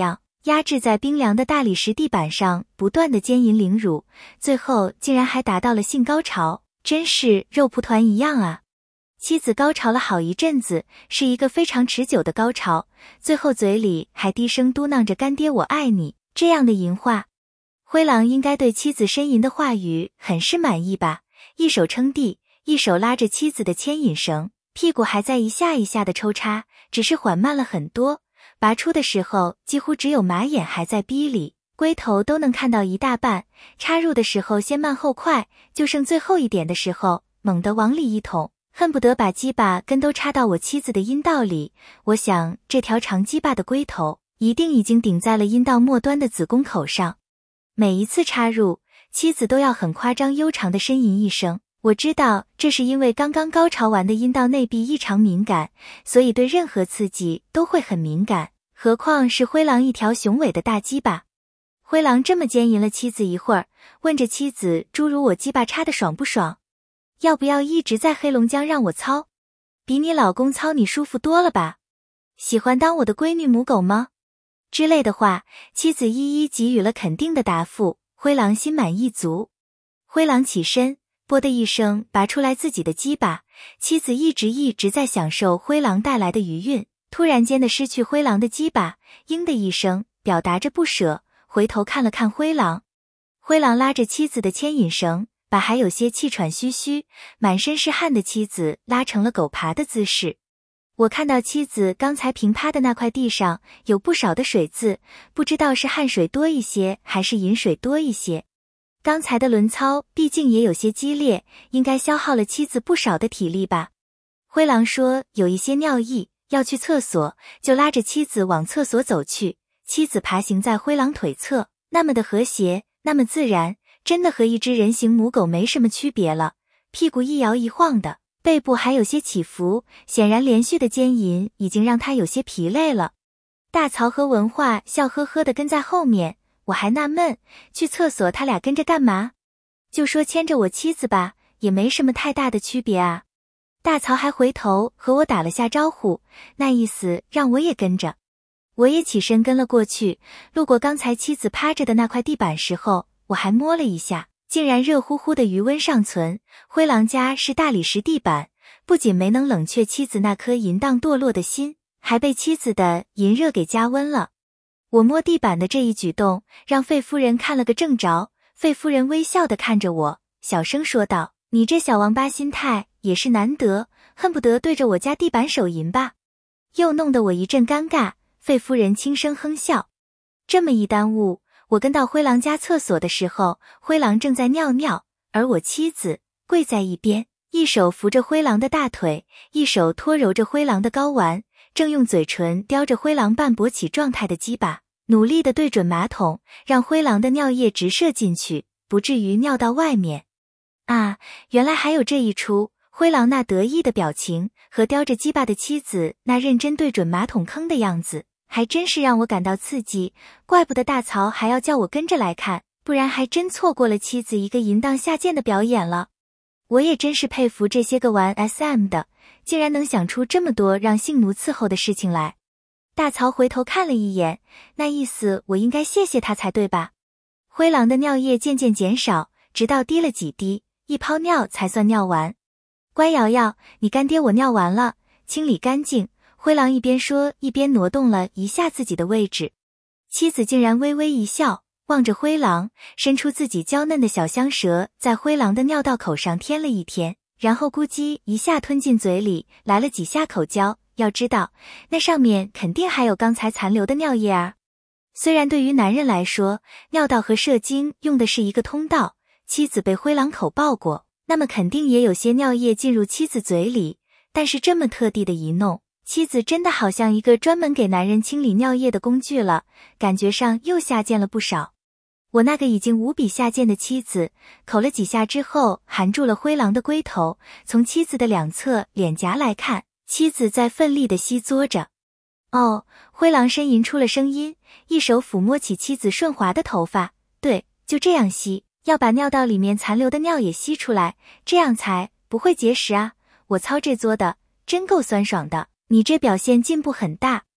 压制在冰凉的大理石地板上，不断的奸淫凌辱，最后竟然还达到了性高潮，真是肉蒲团一样啊！妻子高潮了好一阵子，是一个非常持久的高潮，最后嘴里还低声嘟囔着干爹我爱你这样的淫话。灰狼应该对妻子呻吟的话语很是满意吧，一手撑地，一手拉着妻子的牵引绳，屁股还在一下一下的抽插，只是缓慢了很多，拔出的时候几乎只有马眼还在逼里，龟头都能看到一大半，插入的时候先慢后快，就剩最后一点的时候猛地往里一捅，恨不得把鸡巴根都插到我妻子的阴道里。我想这条长鸡巴的龟头一定已经顶在了阴道末端的子宫口上。每一次插入，妻子都要很夸张悠长的呻吟一声。我知道这是因为刚刚高潮完的阴道内壁异常敏感，所以对任何刺激都会很敏感，何况是灰狼一条雄伟的大鸡巴。灰狼这么奸淫了妻子一会儿，问着妻子诸如我鸡巴插的爽不爽，要不要一直在黑龙江让我操，比你老公操你舒服多了吧，喜欢当我的闺女母狗吗之类的话，妻子一一给予了肯定的答复，灰狼心满意足。灰狼起身，啵的一声拔出来自己的鸡巴，妻子一直一直在享受灰狼带来的余韵，突然间的失去灰狼的鸡巴，嘤的一声，表达着不舍，回头看了看灰狼。灰狼拉着妻子的牵引绳，把还有些气喘吁吁、满身是汗的妻子拉成了狗爬的姿势。我看到妻子刚才平趴的那块地上有不少的水渍，不知道是汗水多一些还是饮水多一些。刚才的轮操毕竟也有些激烈，应该消耗了妻子不少的体力吧。灰狼说有一些尿意，要去厕所，就拉着妻子往厕所走去。妻子爬行在灰狼腿侧，那么的和谐，那么自然，真的和一只人形母狗没什么区别了。屁股一摇一晃的，背部还有些起伏，显然连续的奸淫已经让他有些疲累了。大曹和文化笑呵呵的跟在后面，我还纳闷，去厕所他俩跟着干嘛？就说牵着我妻子吧，也没什么太大的区别啊。大曹还回头和我打了下招呼，那意思让我也跟着。我也起身跟了过去，路过刚才妻子趴着的那块地板时候，我还摸了一下，竟然热乎乎的余温尚存。灰狼家是大理石地板，不仅没能冷却妻子那颗淫荡堕落的心，还被妻子的淫热给加温了。我摸地板的这一举动让费夫人看了个正着，费夫人微笑地看着我，小声说道，你这小王八心态也是难得，恨不得对着我家地板手淫吧。又弄得我一阵尴尬，费夫人轻声哼笑。这么一耽误，我跟到灰狼家厕所的时候，灰狼正在尿尿，而我妻子跪在一边，一手扶着灰狼的大腿，一手托揉着灰狼的睾丸，正用嘴唇叼着灰狼半勃起状态的鸡巴，努力地对准马桶，让灰狼的尿液直射进去，不至于尿到外面。啊，原来还有这一出！灰狼那得意的表情和叼着鸡巴的妻子那认真对准马桶坑的样子，还真是让我感到刺激，怪不得大曹还要叫我跟着来看，不然还真错过了妻子一个淫荡下贱的表演了。我也真是佩服这些个玩 S M 的，竟然能想出这么多让性奴伺候的事情来。大曹回头看了一眼，那意思我应该谢谢他才对吧？灰狼的尿液渐渐减少，直到滴了几滴，一泡尿才算尿完。乖瑶瑶，你干爹我尿完了，清理干净。灰狼一边说一边挪动了一下自己的位置。妻子竟然微微一笑，望着灰狼，伸出自己娇嫩的小香舌，在灰狼的尿道口上舔了一舔，然后咕叽一下吞进嘴里，来了几下口交。要知道，那上面肯定还有刚才残留的尿液啊。虽然对于男人来说，尿道和射精用的是一个通道，妻子被灰狼口爆过，那么肯定也有些尿液进入妻子嘴里，但是这么特地的一弄，妻子真的好像一个专门给男人清理尿液的工具了，感觉上又下贱了不少。我那个已经无比下贱的妻子，口了几下之后，含住了灰狼的龟头，从妻子的两侧脸颊来看，妻子在奋力地吸嘬着。哦，灰狼呻吟出了声音，一手抚摸起妻子顺滑的头发，对，就这样吸，要把尿道里面残留的尿也吸出来，这样才不会结石啊！我操这作的，真够酸爽的，你这表现进步很大。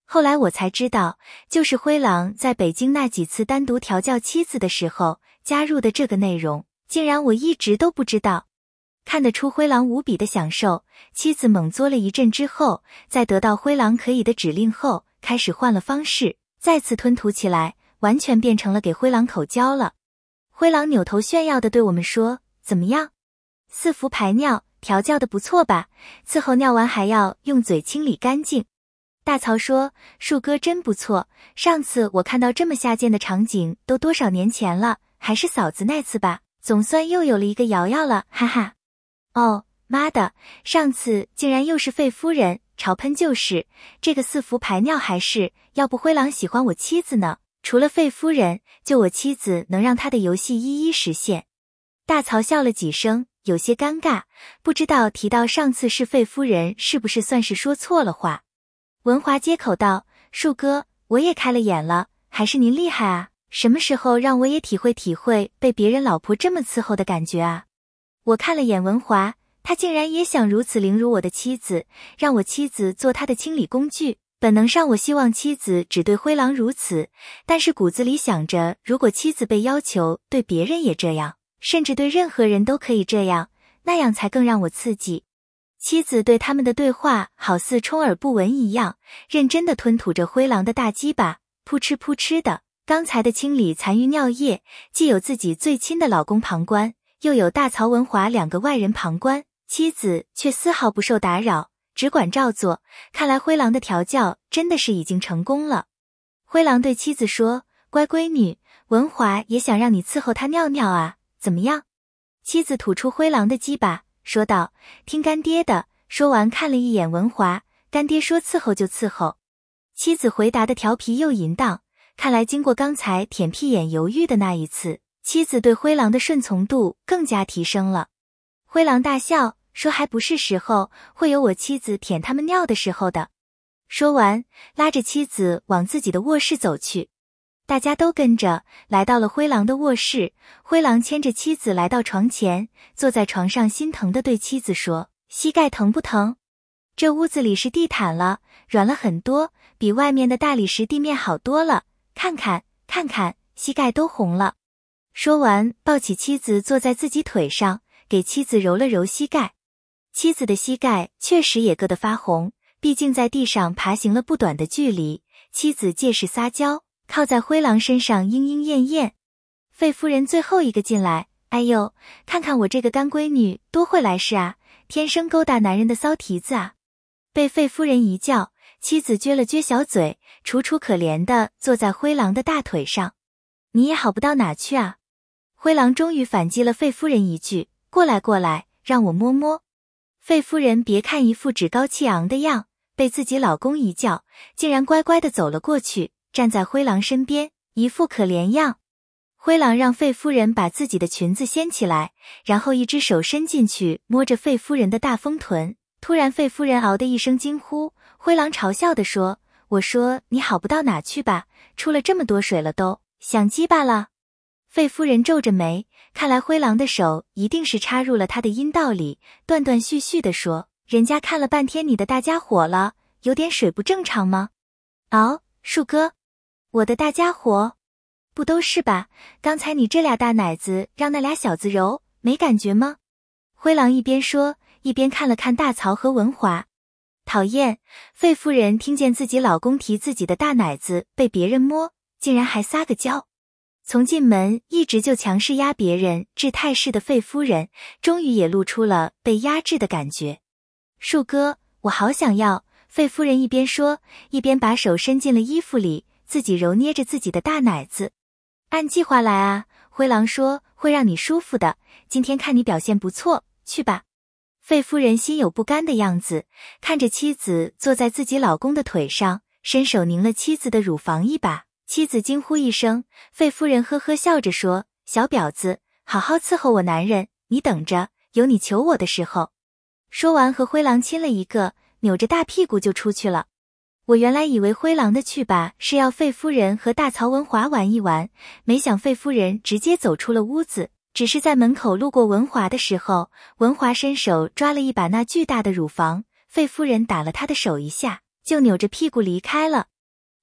后来我才知道，就是灰狼在北京那几次单独调教妻子的时候加入的这个内容，竟然我一直都不知道。看得出灰狼无比的享受，妻子猛嘬了一阵之后，在得到灰狼可以的指令后，开始换了方式，再次吞吐起来，完全变成了给灰狼口交了。灰狼扭头炫耀地对我们说，怎么样？四伏排尿，调教得不错吧？伺候尿完还要用嘴清理干净。大曹说，树哥真不错，上次我看到这么下贱的场景都多少年前了，还是嫂子那次吧，总算又有了一个瑶瑶了，哈哈。哦，妈的，上次竟然又是费夫人，潮喷就是，这个四伏排尿还是，要不灰狼喜欢我妻子呢，除了费夫人，就我妻子能让他的游戏一一实现。大曹笑了几声，有些尴尬，不知道提到上次是费夫人是不是算是说错了话。文华接口道，树哥，我也开了眼了，还是您厉害啊，什么时候让我也体会体会被别人老婆这么伺候的感觉啊。我看了眼文华，他竟然也想如此凌辱我的妻子，让我妻子做他的清理工具。本能上我希望妻子只对灰狼如此，但是骨子里想着，如果妻子被要求对别人也这样，甚至对任何人都可以这样，那样才更让我刺激。妻子对他们的对话好似充耳不闻一样，认真地吞吐着灰狼的大鸡巴，扑哧扑哧的。刚才的清理残余尿液，既有自己最亲的老公旁观，又有大曹文华两个外人旁观，妻子却丝毫不受打扰，只管照做。看来灰狼的调教真的是已经成功了。灰狼对妻子说，乖闺女，文华也想让你伺候他尿尿啊，怎么样？妻子吐出灰狼的鸡巴，说道，听干爹的。说完看了一眼文华，干爹说伺候就伺候。妻子回答的调皮又淫荡，看来经过刚才舔屁眼犹豫的那一次，妻子对灰狼的顺从度更加提升了。灰狼大笑，说还不是时候，会有我妻子舔他们尿的时候的。说完，拉着妻子往自己的卧室走去。大家都跟着来到了灰狼的卧室，灰狼牵着妻子来到床前，坐在床上心疼地对妻子说，膝盖疼不疼？这屋子里是地毯了，软了很多，比外面的大理石地面好多了，看看看看，膝盖都红了。说完，抱起妻子坐在自己腿上，给妻子揉了揉膝盖。妻子的膝盖确实也硌得发红，毕竟在地上爬行了不短的距离，妻子借势撒娇，靠在灰狼身上莺莺燕燕。费夫人最后一个进来，哎呦，看看我这个干闺女多会来事啊，天生勾搭男人的骚蹄子啊。被费夫人一叫，妻子撅了撅小嘴，楚楚可怜地坐在灰狼的大腿上。你也好不到哪去啊。灰狼终于反击了费夫人一句，过来过来，让我摸摸。费夫人别看一副趾高气昂的样，被自己老公一叫，竟然乖乖地走了过去，站在灰狼身边，一副可怜样。灰狼让费夫人把自己的裙子掀起来，然后一只手伸进去摸着费夫人的大丰臀。突然费夫人嗷的一声惊呼，灰狼嘲笑地说，我说你好不到哪去吧，出了这么多水了都想鸡巴了。费夫人皱着眉，看来灰狼的手一定是插入了她的阴道里，断断续续地说，人家看了半天你的大家伙了，有点水不正常吗？嗷，树哥，我的大家伙？不都是吧，刚才你这俩大奶子让那俩小子揉，没感觉吗？灰狼一边说，一边看了看大曹和文华。讨厌，费夫人听见自己老公提自己的大奶子被别人摸，竟然还撒个娇。从进门一直就强势压别人治态势的费夫人，终于也露出了被压制的感觉。树哥，我好想要。费夫人一边说，一边把手伸进了衣服里，自己揉捏着自己的大奶子。按计划来啊，灰狼说，会让你舒服的，今天看你表现不错，去吧。费夫人心有不甘的样子，看着妻子坐在自己老公的腿上，伸手拧了妻子的乳房一把。妻子惊呼一声，费夫人呵呵笑着说，小婊子，好好伺候我男人，你等着，有你求我的时候。说完和灰狼亲了一个，扭着大屁股就出去了。我原来以为灰狼的去吧是要费夫人和大曹文华玩一玩，没想费夫人直接走出了屋子，只是在门口路过文华的时候，文华伸手抓了一把那巨大的乳房，费夫人打了他的手一下，就扭着屁股离开了。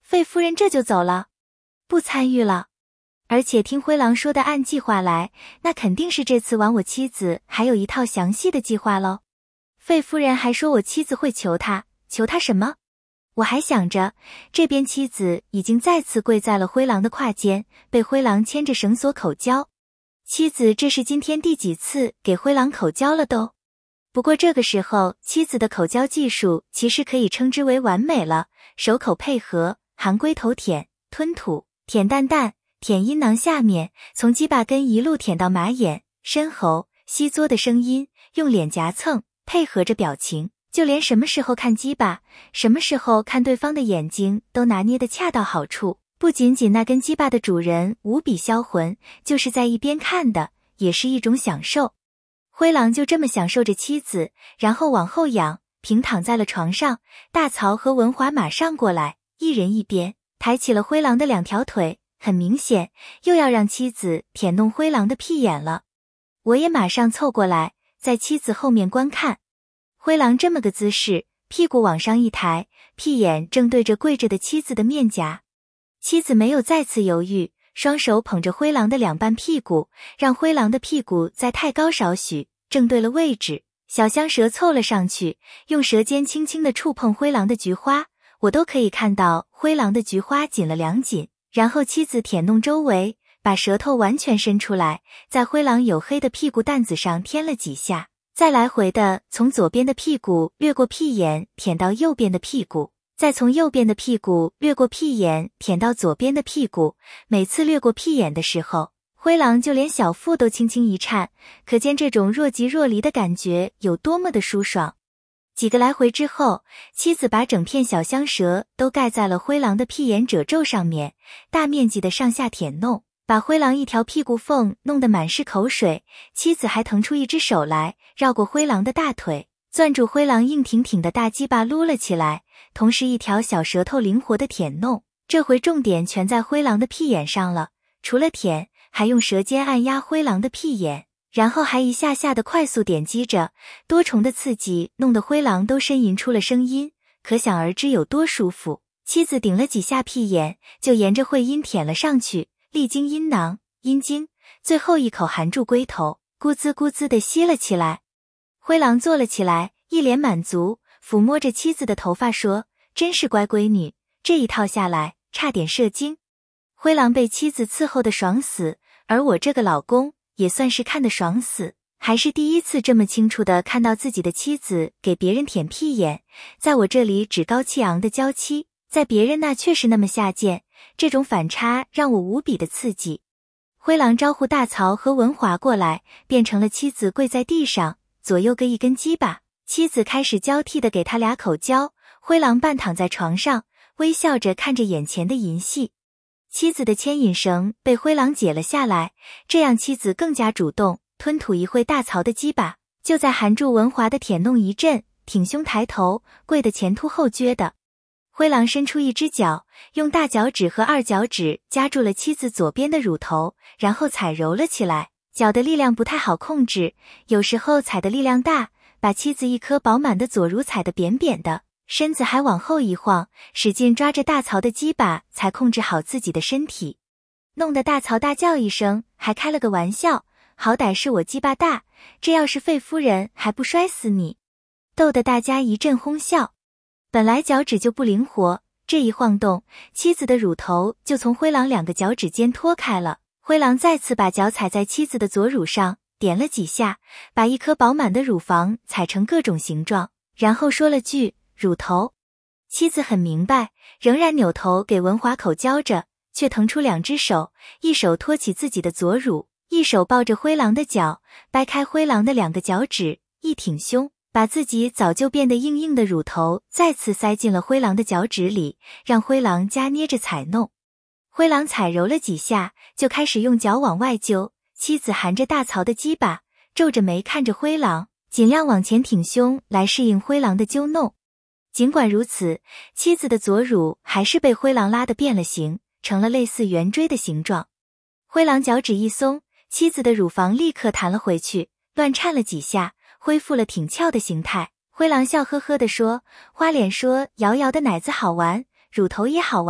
费夫人这就走了，不参与了。而且听灰狼说的按计划来，那肯定是这次玩我妻子还有一套详细的计划喽。费夫人还说我妻子会求他，求他什么？我还想着，这边妻子已经再次跪在了灰狼的胯间，被灰狼牵着绳索口交。妻子这是今天第几次给灰狼口交了都？不过这个时候，妻子的口交技术其实可以称之为完美了，手口配合，含龟头舔、吞吐、舔蛋蛋、舔阴囊下面，从鸡巴根一路舔到马眼、深喉，吸嘬的声音，用脸颊蹭，配合着表情，就连什么时候看鸡巴，什么时候看对方的眼睛都拿捏得恰到好处。不仅仅那根鸡巴的主人无比销魂，就是在一边看的也是一种享受。灰狼就这么享受着妻子，然后往后仰，平躺在了床上。大曹和文华马上过来，一人一边，抬起了灰狼的两条腿，很明显又要让妻子舔弄灰狼的屁眼了。我也马上凑过来，在妻子后面观看。灰狼这么个姿势，屁股往上一抬，屁眼正对着跪着的妻子的面颊。妻子没有再次犹豫，双手捧着灰狼的两半屁股，让灰狼的屁股再太高少许，正对了位置。小香蛇凑了上去，用舌尖轻轻地触碰灰狼的菊花，我都可以看到灰狼的菊花紧了两紧。然后妻子舔弄周围，把舌头完全伸出来，在灰狼黝黑的屁股蛋子上添了几下，再来回的从左边的屁股掠过屁眼舔到右边的屁股，再从右边的屁股掠过屁眼舔到左边的屁股。每次掠过屁眼的时候，灰狼就连小腹都轻轻一颤，可见这种若即若离的感觉有多么的舒爽。几个来回之后，妻子把整片小香蛇都盖在了灰狼的屁眼褶皱上面，大面积的上下舔弄，把灰狼一条屁股缝弄得满是口水。妻子还腾出一只手来，绕过灰狼的大腿，攥住灰狼硬挺挺的大鸡巴撸了起来，同时一条小舌头灵活的舔弄，这回重点全在灰狼的屁眼上了。除了舔，还用舌尖按压灰狼的屁眼，然后还一下下的快速点击着，多重的刺激弄得灰狼都呻吟出了声音，可想而知有多舒服。妻子顶了几下屁眼，就沿着会阴舔了上去，历经阴囊、阴茎，最后一口含住龟头，咕滋咕滋地吸了起来。灰狼坐了起来，一脸满足，抚摸着妻子的头发说：“真是乖闺女，这一套下来，差点射精。”灰狼被妻子伺候的爽死，而我这个老公也算是看得爽死，还是第一次这么清楚地看到自己的妻子给别人舔屁眼，在我这里趾高气昂的娇妻，在别人那却是那么下贱，这种反差让我无比的刺激。灰狼招呼大曹和文华过来，变成了妻子跪在地上，左右各一根鸡巴，妻子开始交替地给他俩口交，灰狼半躺在床上，微笑着看着眼前的淫戏。妻子的牵引绳被灰狼解了下来，这样妻子更加主动，吞吐一会大曹的鸡巴，就在含住文华的舔弄一阵，挺胸抬头，跪得前凸后撅的。灰狼伸出一只脚，用大脚趾和二脚趾夹住了妻子左边的乳头，然后踩揉了起来。脚的力量不太好控制，有时候踩的力量大，把妻子一颗饱满的左乳踩得扁扁的，身子还往后一晃，使劲抓着大曹的鸡巴才控制好自己的身体，弄得大曹大叫一声，还开了个玩笑，好歹是我鸡巴大，这要是费夫人还不摔死你，逗得大家一阵哄笑。本来脚趾就不灵活，这一晃动，妻子的乳头就从灰狼两个脚趾间脱开了。灰狼再次把脚踩在妻子的左乳上，点了几下，把一颗饱满的乳房踩成各种形状，然后说了句乳头。妻子很明白，仍然扭头给文华口交着，却腾出两只手，一手托起自己的左乳，一手抱着灰狼的脚，掰开灰狼的两个脚趾，一挺胸，把自己早就变得硬硬的乳头再次塞进了灰狼的脚趾里，让灰狼夹捏着踩弄。灰狼踩揉了几下，就开始用脚往外揪，妻子含着大曹的鸡巴，皱着眉看着灰狼，尽量往前挺胸来适应灰狼的揪弄。尽管如此，妻子的左乳还是被灰狼拉得变了形，成了类似圆锥的形状。灰狼脚趾一松，妻子的乳房立刻弹了回去，乱颤了几下，恢复了挺翘的形态。灰狼笑呵呵地说：“花脸说瑶瑶的奶子好玩，乳头也好玩，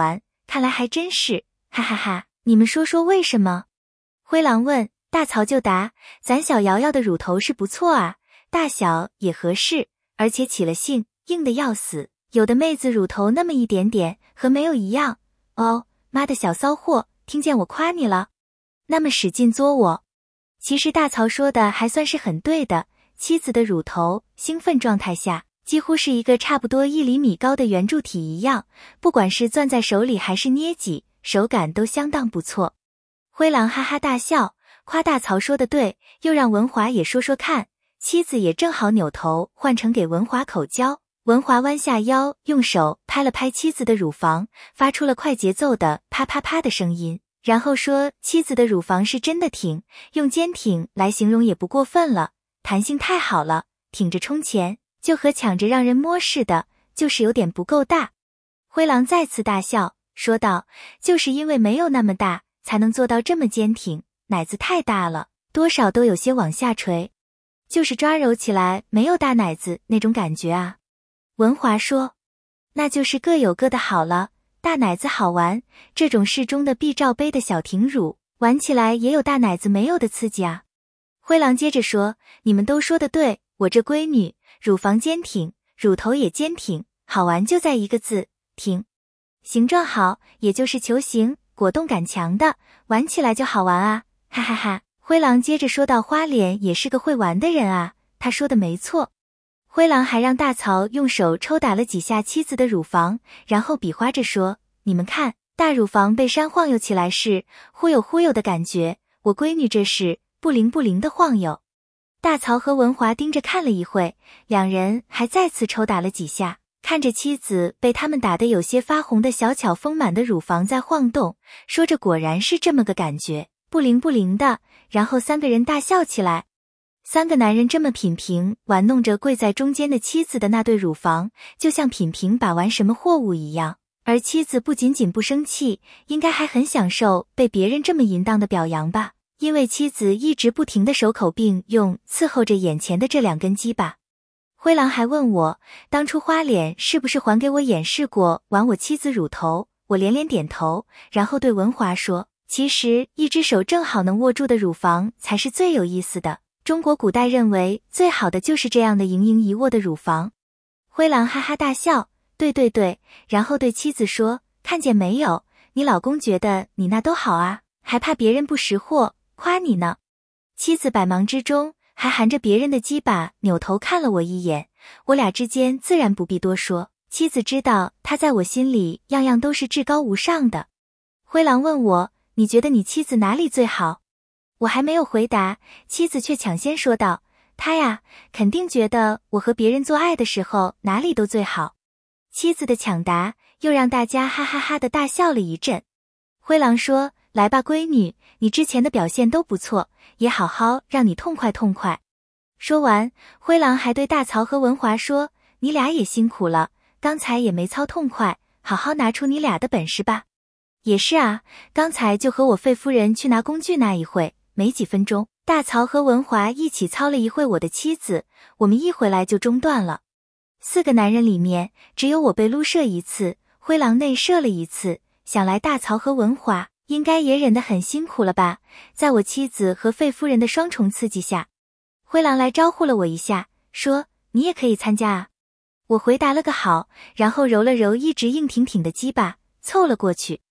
看来还真是，哈哈哈，你们说说为什么？灰狼问，大曹就答，咱小瑶瑶的乳头是不错啊，大小也合适，而且起了性，硬的要死，有的妹子乳头那么一点点，和没有一样。哦，妈的小骚货，听见我夸你了？那么使劲作我。其实大曹说的还算是很对的，妻子的乳头，兴奋状态下，几乎是一个差不多一厘米高的圆柱体一样，不管是攥在手里还是捏挤，手感都相当不错。灰狼哈哈大笑，夸大曹说的对，又让文华也说说看，妻子也正好扭头换成给文华口交。文华弯下腰，用手拍了拍妻子的乳房，发出了快节奏的啪啪啪的声音，然后说妻子的乳房是真的挺，用坚挺来形容也不过分了，弹性太好了，挺着冲前，就和抢着让人摸似的，就是有点不够大。灰狼再次大笑，说道，就是因为没有那么大，才能做到这么坚挺，奶子太大了，多少都有些往下垂，就是抓揉起来没有大奶子那种感觉啊。文华说，那就是各有各的好了，大奶子好玩，这种适中的 B 罩杯的小挺乳，玩起来也有大奶子没有的刺激啊。灰狼接着说，你们都说的对，我这闺女，乳房坚挺，乳头也坚挺，好玩就在一个字，挺。形状好，也就是球形，果冻感强的，玩起来就好玩啊，哈哈哈。灰狼接着说到，花脸也是个会玩的人啊，他说的没错。灰狼还让大曹用手抽打了几下妻子的乳房，然后比划着说，你们看，大乳房被扇晃悠起来是忽悠忽悠的感觉，我闺女这是不灵不灵的晃悠。大曹和文华盯着看了一会，两人还再次抽打了几下，看着妻子被他们打得有些发红的小巧丰满的乳房在晃动，说着果然是这么个感觉，不灵不灵的，然后三个人大笑起来。三个男人这么品评玩弄着跪在中间的妻子的那对乳房，就像品评把玩什么货物一样，而妻子不仅仅不生气，应该还很享受被别人这么淫荡的表扬吧，因为妻子一直不停的手口并用伺候着眼前的这两根鸡巴。灰狼还问我，当初花脸是不是还给我演示过玩我妻子乳头，我连连点头，然后对文华说，其实一只手正好能握住的乳房才是最有意思的，中国古代认为最好的就是这样的盈盈一握的乳房。灰狼哈哈大笑，对对对，然后对妻子说，看见没有，你老公觉得你那都好啊，还怕别人不识货，夸你呢。妻子百忙之中还含着别人的鸡巴扭头看了我一眼，我俩之间自然不必多说，妻子知道他在我心里样样都是至高无上的。灰狼问我，你觉得你妻子哪里最好？我还没有回答，妻子却抢先说道，他呀，肯定觉得我和别人做爱的时候哪里都最好。妻子的抢答又让大家哈哈哈的大笑了一阵。灰狼说，来吧闺女，你之前的表现都不错，也好好让你痛快痛快。说完，灰狼还对大曹和文华说，你俩也辛苦了，刚才也没操痛快，好好拿出你俩的本事吧。也是啊，刚才就和我费夫人去拿工具那一会，没几分钟，大曹和文华一起操了一会我的妻子，我们一回来就中断了。四个男人里面，只有我被撸射一次，灰狼内射了一次，想来大曹和文华应该也忍得很辛苦了吧，在我妻子和费夫人的双重刺激下。灰狼来招呼了我一下，说，你也可以参加啊。我回答了个好，然后揉了揉一直硬挺挺的鸡巴，凑了过去。